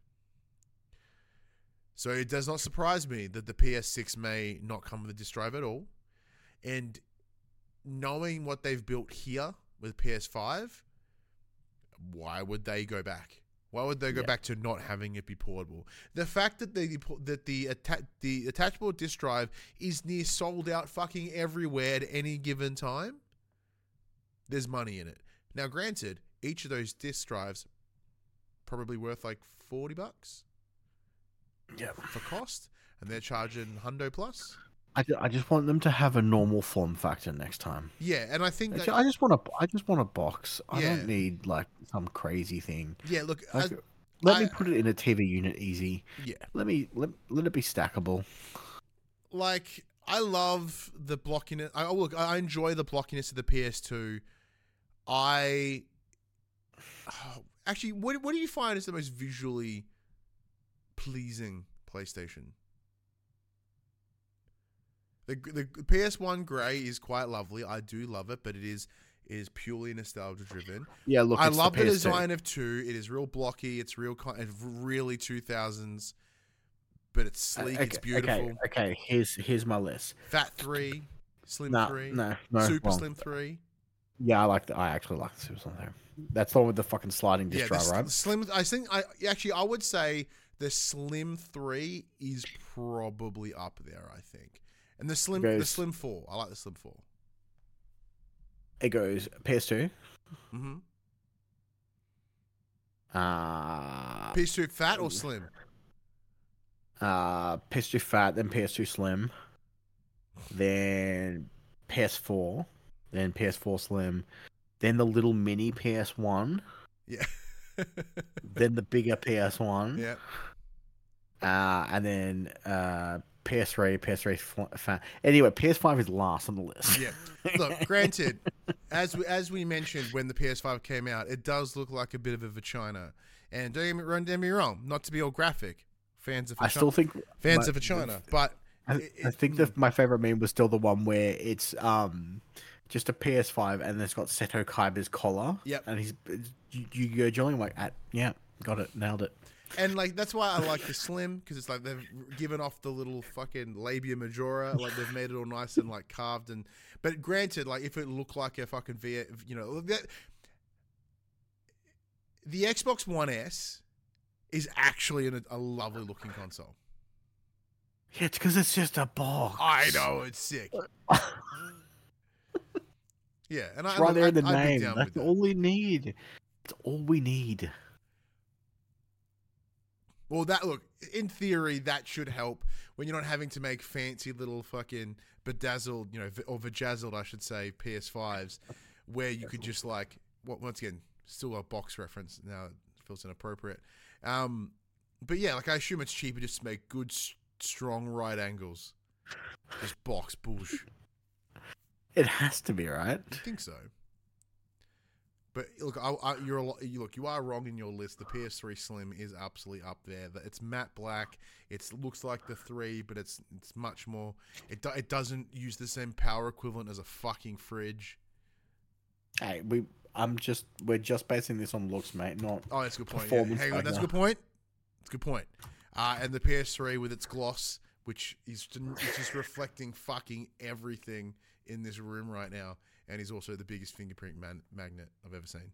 So it does not surprise me that the P S six may not come with a disk drive at all. And knowing what they've built here with P S five, why would they go back? Why would they go Yeah. back to not having it be portable? The fact that the that the atta- the attachable disk drive is near sold out fucking everywhere at any given time, there's money in it. Now, granted, each of those disk drives probably worth like forty bucks Yeah. for cost, and they're charging hundo plus. I, ju- I just want them to have a normal form factor next time. Yeah, and I think that, Actually, I just want a I just want a box. I Yeah. don't need like some crazy thing. yeah, look, Like, as, let I- me put it in a T V unit easy. yeah, Let me let, let it be stackable. like I love the blockiness. I oh, look, I enjoy the blockiness of the P S two. I oh, actually, what what do you find is the most visually pleasing PlayStation? The the P S one grey is quite lovely. I do love it, but it is it is purely nostalgia driven. Yeah, look, I it's love the, P S two. design of two. It is real blocky. It's real kind of really two thousands, but it's sleek. Okay, it's beautiful. Okay, okay. Here's here's my list. Fat three, slim No, three, no, no. super wrong. slim three. Yeah, I like the. I actually like the Super Slim there. That's the one with the fucking sliding disc Yeah, the drive, s- right? slim. I think I actually I would say the slim three is probably up there. I think, and the slim the Goes- slim four. I like the slim four. It goes P S two, Mm-hmm. uh, P S two fat or slim? uh, P S two Fat, then P S two Slim, then P S four, then P S four Slim, then the little mini P S one, Yeah. then the bigger P S one, yeah. uh, and then uh, P S three, P S three fl- Fat. Anyway, P S five is last on the list. Yeah. Look, granted, as we, as we mentioned when the P S five came out, it does look like a bit of a vagina. And don't get me, don't get me wrong, not to be all graphic, fans of I vagina, still think fans my- of vagina, but I, it- I it- think that my favorite meme was still the one where it's um just a P S five and it's got Seto Kaiba's collar. Yep. And he's you, you go Jolly like at yeah, got it, nailed it. And like that's why I like the slim because it's like they've given off the little fucking labia majora, like they've made it all nice and like carved and. But granted, like if it looked like a fucking V, you know, that, the Xbox One S is actually an, a lovely looking console. Yeah, it's because it's just a box. I know it's sick. Yeah, and I It's right there in the I'd be name. down That's with that. all we need. It's all we need. Well, that look in theory that should help when you're not having to make fancy little fucking bedazzled, you know, v- or vajazzled, I should say, P S fives, where you could just like, well, once again, still a box reference. Now it feels inappropriate. Um, but yeah, like I assume it's cheaper just to make good, s- strong right angles. Just box bullsh. It has to be, right? I think so. But look, I, I, you're a lot, you look, you are wrong in your list. The P S three Slim is absolutely up there. It's matte black. It looks like the three, but it's it's much more. It do, it doesn't use the same power equivalent as a fucking fridge. Hey, we. I'm just. We're just basing this on looks, mate. Not. Oh, that's a good point. Yeah. performance Hang on, that's a factor. good point. That's a good point. Uh, and the P S three with its gloss, which is just, it's just reflecting fucking everything in this room right now, and is also the biggest fingerprint man- magnet I've ever seen.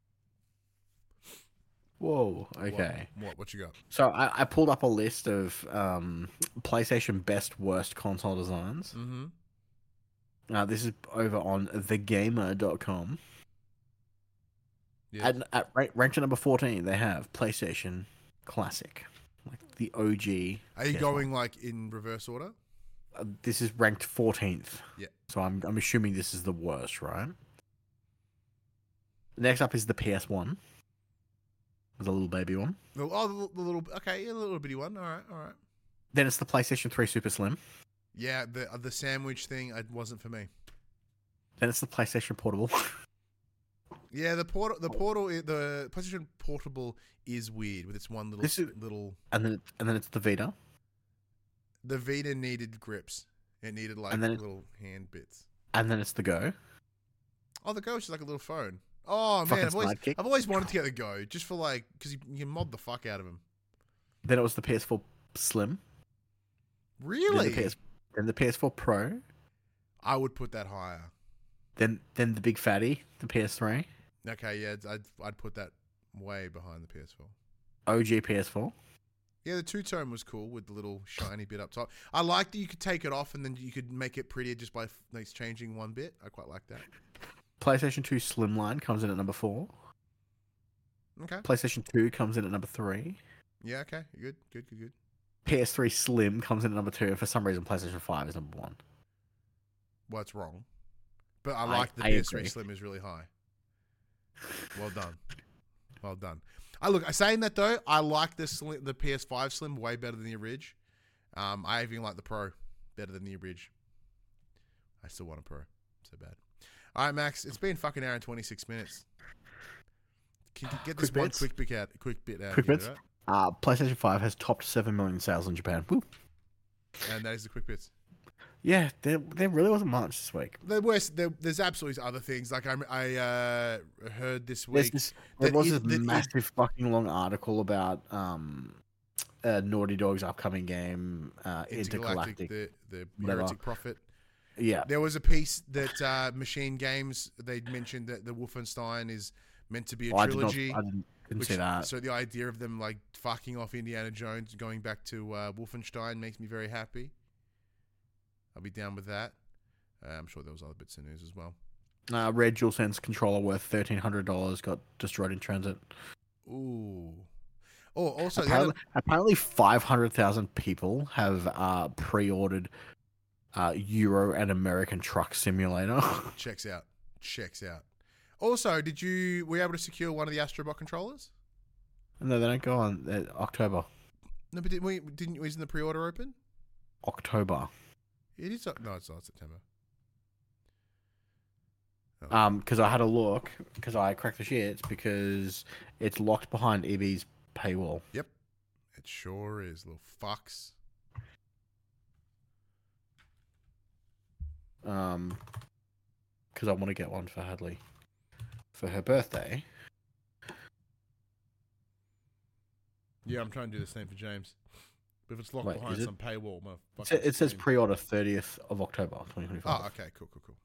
Whoa. Okay. What? What, what you got? So I, I pulled up a list of um, PlayStation best worst console designs. Mm-hmm. Uh, this is over on the gamer dot com. Yeah. At, at rank, ranked at number fourteen, they have PlayStation Classic, like the O G. Are you P S one. going like in reverse order? Uh, this is ranked fourteenth. Yeah. So I'm I'm assuming this is the worst, right? Next up is the P S one. The little baby one. The- Oh, the, the little okay, yeah, the little bitty one. All right, all right. Then it's the PlayStation three Super Slim. Yeah, the the sandwich thing, it wasn't for me. Then it's the PlayStation Portable. Yeah, the portal, the portal, i- the PlayStation Portable is weird with its one little This is- little. and then and then it's the Vita. The Vita needed grips. It needed like And then it- little hand bits. And then it's the Go. Oh, the Go is just like a little phone. Oh man, Fucking I've always, sidekick. I've always wanted to get the Go just for like because you, you can mod the fuck out of them. Then it was the P S four Slim. Then Really? the, P S, then the P S four Pro. I would put that higher. Then then the big fatty, the P S three. Okay, yeah, I'd I'd put that way behind the P S four. O G P S four. Yeah, the two tone was cool with the little shiny bit up top. I like that you could take it off and then you could make it prettier just by f- like, changing one bit. I quite like that. PlayStation two Slimline comes in at number four. Okay. PlayStation two comes in at number three. Yeah. Okay. Good. Good. Good. Good. P S three Slim comes in at number two, and for some reason PlayStation five is number one. Well, it's wrong, but I I- like the I P S three agree. Slim is really high. Well done. Well done. I look. Saying that though, I like the slim, the P S five Slim way better than the Orig. Um, I even like the Pro better than the Orig. I still want a Pro. So bad. All right, Max. It's been fucking hour and twenty six minutes. Can you get this Quick one bits. quick bit out? Quick bit out. Quick here, bits. right? Uh, PlayStation five has topped seven million sales in Japan. Woo. And that is the quick bits. Yeah, there, there really wasn't much this week. There was there, there's absolutely other things. Like I I uh, heard this There's week. this, there that was it- this that it- massive fucking long article about um, uh, Naughty Dog's upcoming game, uh, Intergalactic, Intergalactic. the the whatever. heretic prophet. Yeah, There was a piece that uh, Machine Games they mentioned that the Wolfenstein is meant to be a Oh, I did not. trilogy. I didn't, didn't which- see that. So the idea of them like fucking off Indiana Jones and going back to uh, Wolfenstein makes me very happy. I'll be down with that. Uh, I'm sure there was other bits of news as well. Uh, Red DualSense controller worth thirteen hundred dollars got destroyed in transit. Ooh. Oh, also the apparently, other, apparently five hundred thousand people have uh, pre-ordered uh, Euro and American Truck Simulator. checks out. Checks out. Also, did you were you able to secure one of the Astrobot controllers? No, they don't go on uh, October. No, but didn't we? Didn't isn't the pre-order open? October. It is. No, it's not September. Um, because I had a look, because I cracked the shits, because it's locked behind E B's paywall. Yep, it sure is. Little fucks. Um, because I want to get one for Hadley for her birthday. Yeah, I'm trying to do the same for James. But if it's locked Wait, behind is it? some paywall, my It, fucking sa- it says screen- pre-order thirtieth of October, twenty twenty-five. Oh, okay, cool, cool, cool.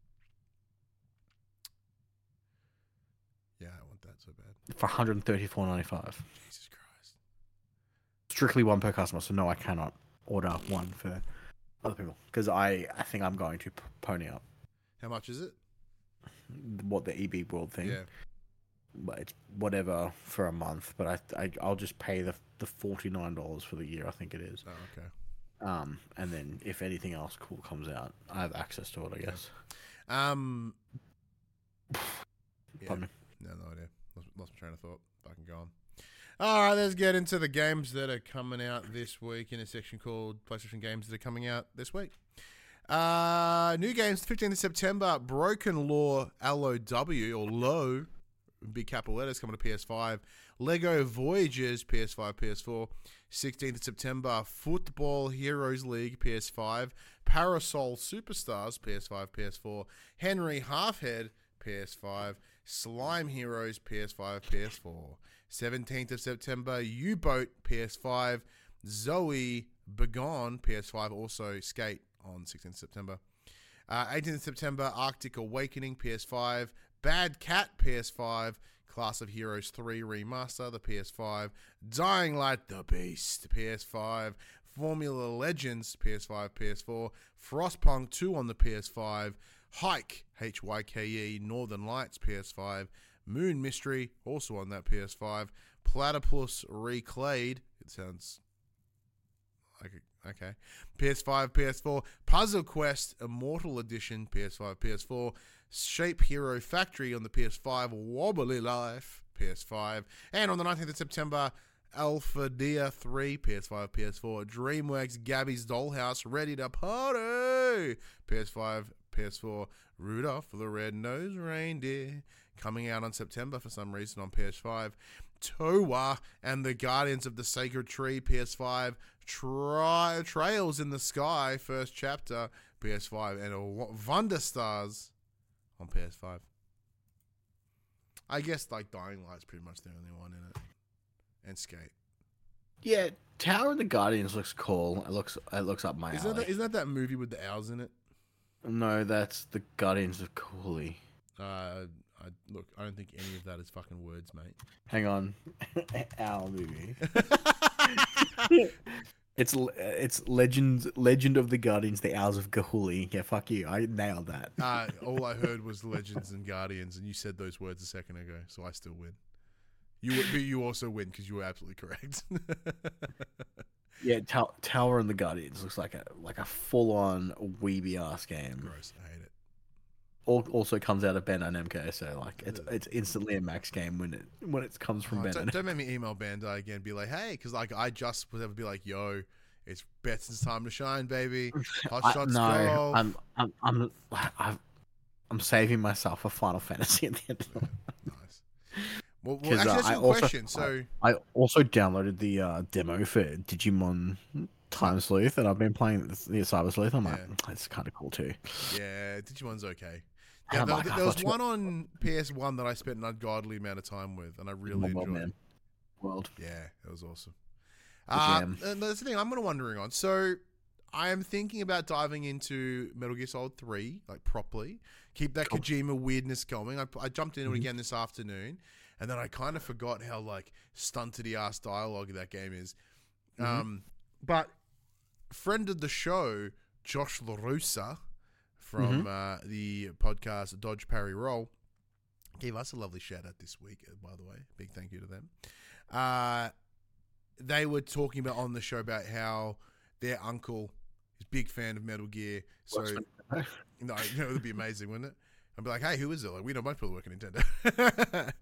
Yeah, I want that so bad. For one hundred thirty-four ninety-five. Jesus Christ. Strictly one per customer, so no, I cannot order one for other people because I, I think I'm going to p- pony up How much is it? what the E B World thing. Yeah. But it's whatever for a month, but I, I I'll just pay the the forty-nine dollars for the year. I think it is. Oh, okay. Um, and then if anything else cool comes out, I have access to it. I guess. Um. Yeah. Pardon me. No, no idea. Lost, lost my train of thought. Fucking gone. All right, let's get into the games that are coming out this week in a section called PlayStation Games that are coming out this week. Uh, new games, fifteenth of September, Broken Law L O W, or Low, big capital letters coming to P S five. Lego Voyagers, P S five, P S four. sixteenth of September, Football Heroes League, P S five. Parasol Superstars, P S five, P S four. Henry Halfhead, P S five. Slime Heroes, P S five, P S four. seventeenth of September, U-Boat, P S five. Zoe Begone, P S five. Also Skate on sixteenth of September. Uh, eighteenth of September, Arctic Awakening, P S five. Bad Cat, P S five. Class of Heroes three Remaster, the P S five. Dying Light, The Beast, P S five. Formula Legends, P S five, P S four. Frostpunk two on the P S five. Hike, H Y K E, Northern Lights, P S five. Moon Mystery, also on that P S five. Platypus Reclayed, it sounds like a, okay. P S five, P S four. Puzzle Quest Immortal Edition, P S five, P S four. Shape Hero Factory on the P S five. Wobbly Life, P S five. And on the nineteenth of September, Alpha Dia three, P S five, P S four. DreamWorks Gabby's Dollhouse, Ready to Party, P S five, P S four. Rudolph the Red-Nosed Reindeer, coming out on September for some reason on P S five. Toa and the Guardians of the Sacred Tree, P S five. Tri- Trails in the Sky, first chapter, P S five. And Wonderstars on P S five. I guess like Dying Light's pretty much the only one in it. And Skate. Yeah, Tower of the Guardians looks cool. It looks it looks up my Isn't alley. that, isn't that that movie with the owls in it? No, that's the Guardians of Cooley. Uh, I, look, I don't think any of that is fucking words, mate. Hang on, owl movie. It's it's Legends Legend of the Guardians, the Owls of Gahuli. Yeah, fuck you. I nailed that. uh, all I heard was Legends and Guardians, and you said those words a second ago, so I still win. You but you also win because you were absolutely correct. Yeah, Tow- Tower and the Guardians looks like a like a full on weeby ass game. Gross, I hate it. Al- Also comes out of Bandai Namco, so like it's it's instantly a max game when it when it comes from Oh, Bandai. don't, don't make me email Bandai again. And be like, hey, because like I just would ever be like, yo, it's Betson's time to shine, baby. Hot I, shots, no, go. I'm I'm I'm I'm I'm saving myself for Final Fantasy at the end. Of the Nice. Well, well 'Cause, actually, uh, that's a I good also- question. So, I also downloaded the uh, demo for Digimon Time Sleuth, and I've been playing the Cyber Sleuth. I'm like, Yeah. that's kind of cool too. yeah, Digimon's okay. And Yeah, I'm there, like, there I was thought- one on P S one that I spent an ungodly amount of time with, and I really Digimon World, enjoyed. man. World. Yeah, it was awesome. The Uh, jam. and that's the thing I'm going to wondering on. So, I am thinking about diving into Metal Gear Solid three, like properly. Keep that Cool. Kojima weirdness going. I, I jumped into Mhm. it again this afternoon, and then I kind of forgot how like stunted ass dialogue that game is. Mhm. Um, but friend of the show, Josh LaRussa from uh, the podcast Dodge Parry Roll, gave us a lovely shout out this week, uh, by the way. Big thank you to them. Uh, they were talking about on the show about how their uncle is a big fan of Metal Gear. So, no, you know, it would be amazing, wouldn't it? I'd be like, hey, who is it? Like, we know a bunch of people work at Nintendo.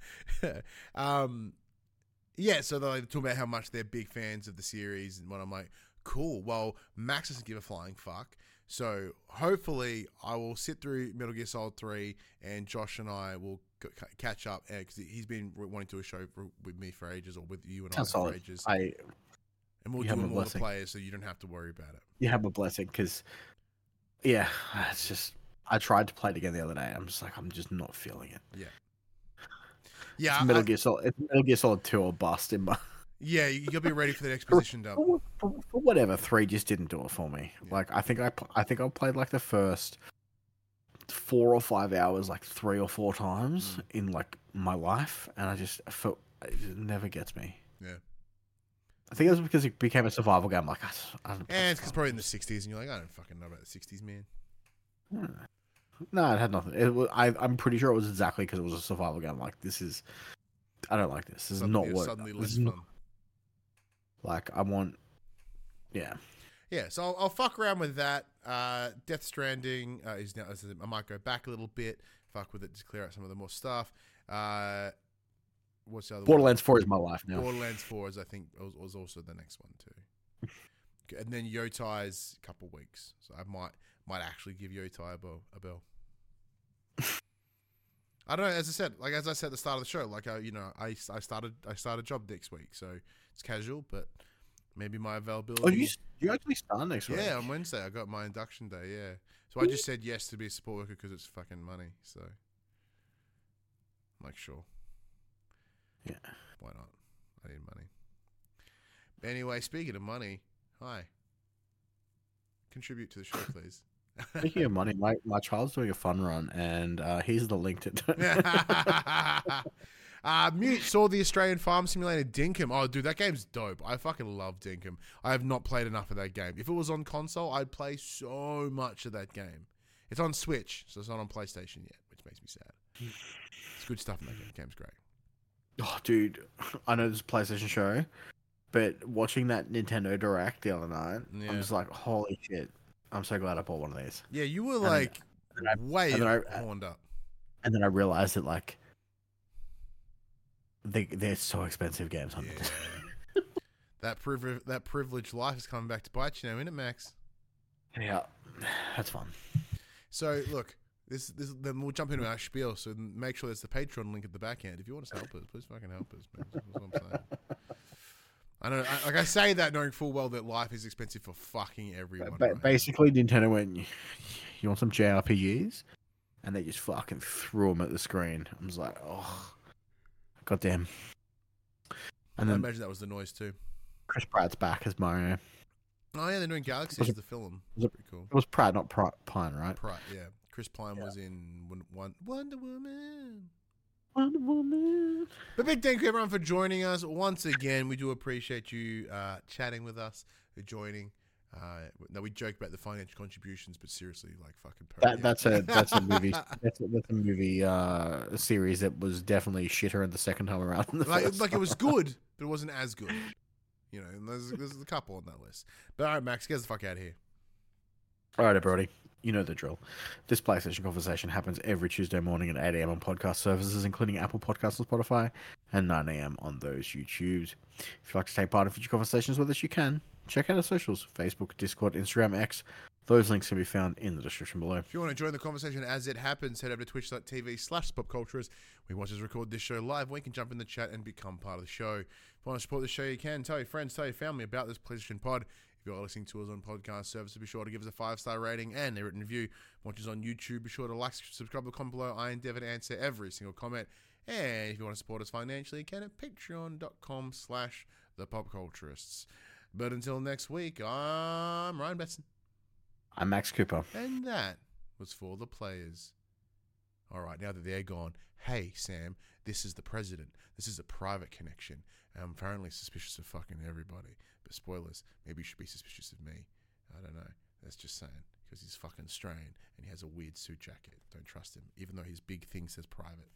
um, yeah, so they're like, talking about how much they're big fans of the series and what I'm like, cool. Well, Max doesn't give a flying fuck. So hopefully I will sit through Metal Gear Solid three and Josh and I will c- c- catch up because he's been wanting to do a show for, with me for ages or with you and Sounds I for solid. ages. I and we'll you do have them a all the blessing. players so you don't have to worry about it. You have a blessing because, yeah, it's just I tried to play it again the other day. I'm just like I'm just not feeling it. Yeah, It's Metal I- Gear Solid. It's Metal Gear Solid two or bust in my. yeah, you- you'll be ready for the exposition dump. For, for, for whatever, three just didn't do it for me. Yeah. Like I think I pl- I think I played like the first four or five hours like three or four times Mm. in like my life, and I just felt it just never gets me. Yeah. I think it was because it became a survival game. Like I, s- I don't- And it's 'cause probably in the sixties and you're like, I don't fucking know about the sixties, man. Hmm. No, it had nothing. It was, I I'm pretty sure it was exactly because it was a survival game. Like this is, I don't like this. This is Suddenly, not what. suddenly this less is not- fun. like I want. Yeah. Yeah, so I'll, I'll fuck around with that. Uh, Death Stranding uh, is now. I might go back a little bit, fuck with it to clear out some of the more stuff. Uh, what's the other Borderlands four is my life now. one? Borderlands four is, I think, was, was also the next one too. And then Yotai's a couple weeks, so I might might actually give Yotai a bell. A bell. I don't know. As I said, like as I said at the start of the show, like I, you know, I, I started I started a job next week, so it's casual, but maybe my availability. Oh, you you actually start next week? Yeah, on Wednesday I got my induction day. Yeah, so I just said yes to be a support worker because it's fucking money. So, I'm like, sure. Yeah. Why not? I need money. Anyway, speaking of money, hi. Contribute to the show, please. Speaking of money, my, my child's doing a fun run, and uh, here's the link to. uh, Mute saw the Australian Farm Simulator Dinkum. Oh, dude, that game's dope. I fucking love Dinkum. I have not played enough of that game. If it was on console, I'd play so much of that game. It's on Switch, so it's not on PlayStation yet, which makes me sad. It's good stuff in that game. The game's great. Oh, dude, I know this is a PlayStation show, but watching that Nintendo Direct the other night, Yeah. I'm just like, holy shit. I'm so glad I bought one of these. Yeah, you were And like then- and I- way and then I- horned up. And then I realized that, like, they, they're so expensive games on Yeah. Nintendo. that privilege, that privileged life is coming back to bite you now, isn't it, Max? Yeah, that's fun. So look, this this then we'll jump into our spiel. So make sure there's the Patreon link at the back end. If you want us to help us, please fucking help us, man. That's what I'm saying. I know, I, like I say that knowing full well that life is expensive for fucking everyone. Ba- right? basically, Nintendo went, you want some J R P Gs? And they just fucking threw them at the screen. I was like, oh, goddamn. And I then imagine that was the noise too. Chris Pratt's back as Mario. Oh yeah, they're doing Galaxy Was as it- the film. was it- Pretty cool. It was Pratt, not Pri- Pine, right? Pratt, yeah. Chris Pine was in Won- Won- Wonder Woman. Wonder Woman. But big thank you everyone for joining us once again. We do appreciate you uh, chatting with us, for joining. Uh, now we joke about the financial contributions, but seriously, like fucking. Per- That, that's a that's a movie that's a, that's a movie uh, series that was definitely shitter in the second time around. Than the like first like it time. was good, but it wasn't as good. You know, and there's there's a couple on that list. But all right, Max, get us the fuck out of here. All right, everybody. You know the drill. This PlayStation conversation happens every Tuesday morning at eight a.m. on podcast services, including Apple Podcasts and Spotify, and nine a.m. on those YouTubes. If you'd like to take part in future conversations with us, you can. Check out our socials, Facebook, Discord, Instagram, X. Those links can be found in the description below. If you want to join the conversation as it happens, head over to twitch.tv slash popculturist. We watch us record this show live. We can jump in the chat and become part of the show. If you want to support the show, you can. Tell your friends, tell your family about this PlayStation Pod. If you're listening to us on podcast services, be sure to give us a five-star rating and a written review. Watch us on YouTube. Be sure to like, subscribe, and comment below. I endeavor to answer every single comment. And if you want to support us financially, you can at patreon.com slash thepopculturists. But until next week, I'm Ryan Betson. I'm Max Cooper. And that was for the players. All right, now that they're gone, hey, Sam, this is the president. This is a private connection. I'm apparently suspicious of fucking everybody. But spoilers, maybe you should be suspicious of me. I don't know. That's just saying. Because he's fucking Australian and he has a weird suit jacket. Don't trust him, even though his big thing says private.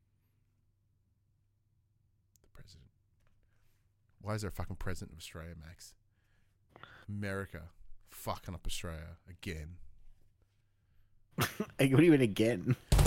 The president. Why is there a fucking president of Australia, Max? America fucking up Australia again. Hey, what do you mean again?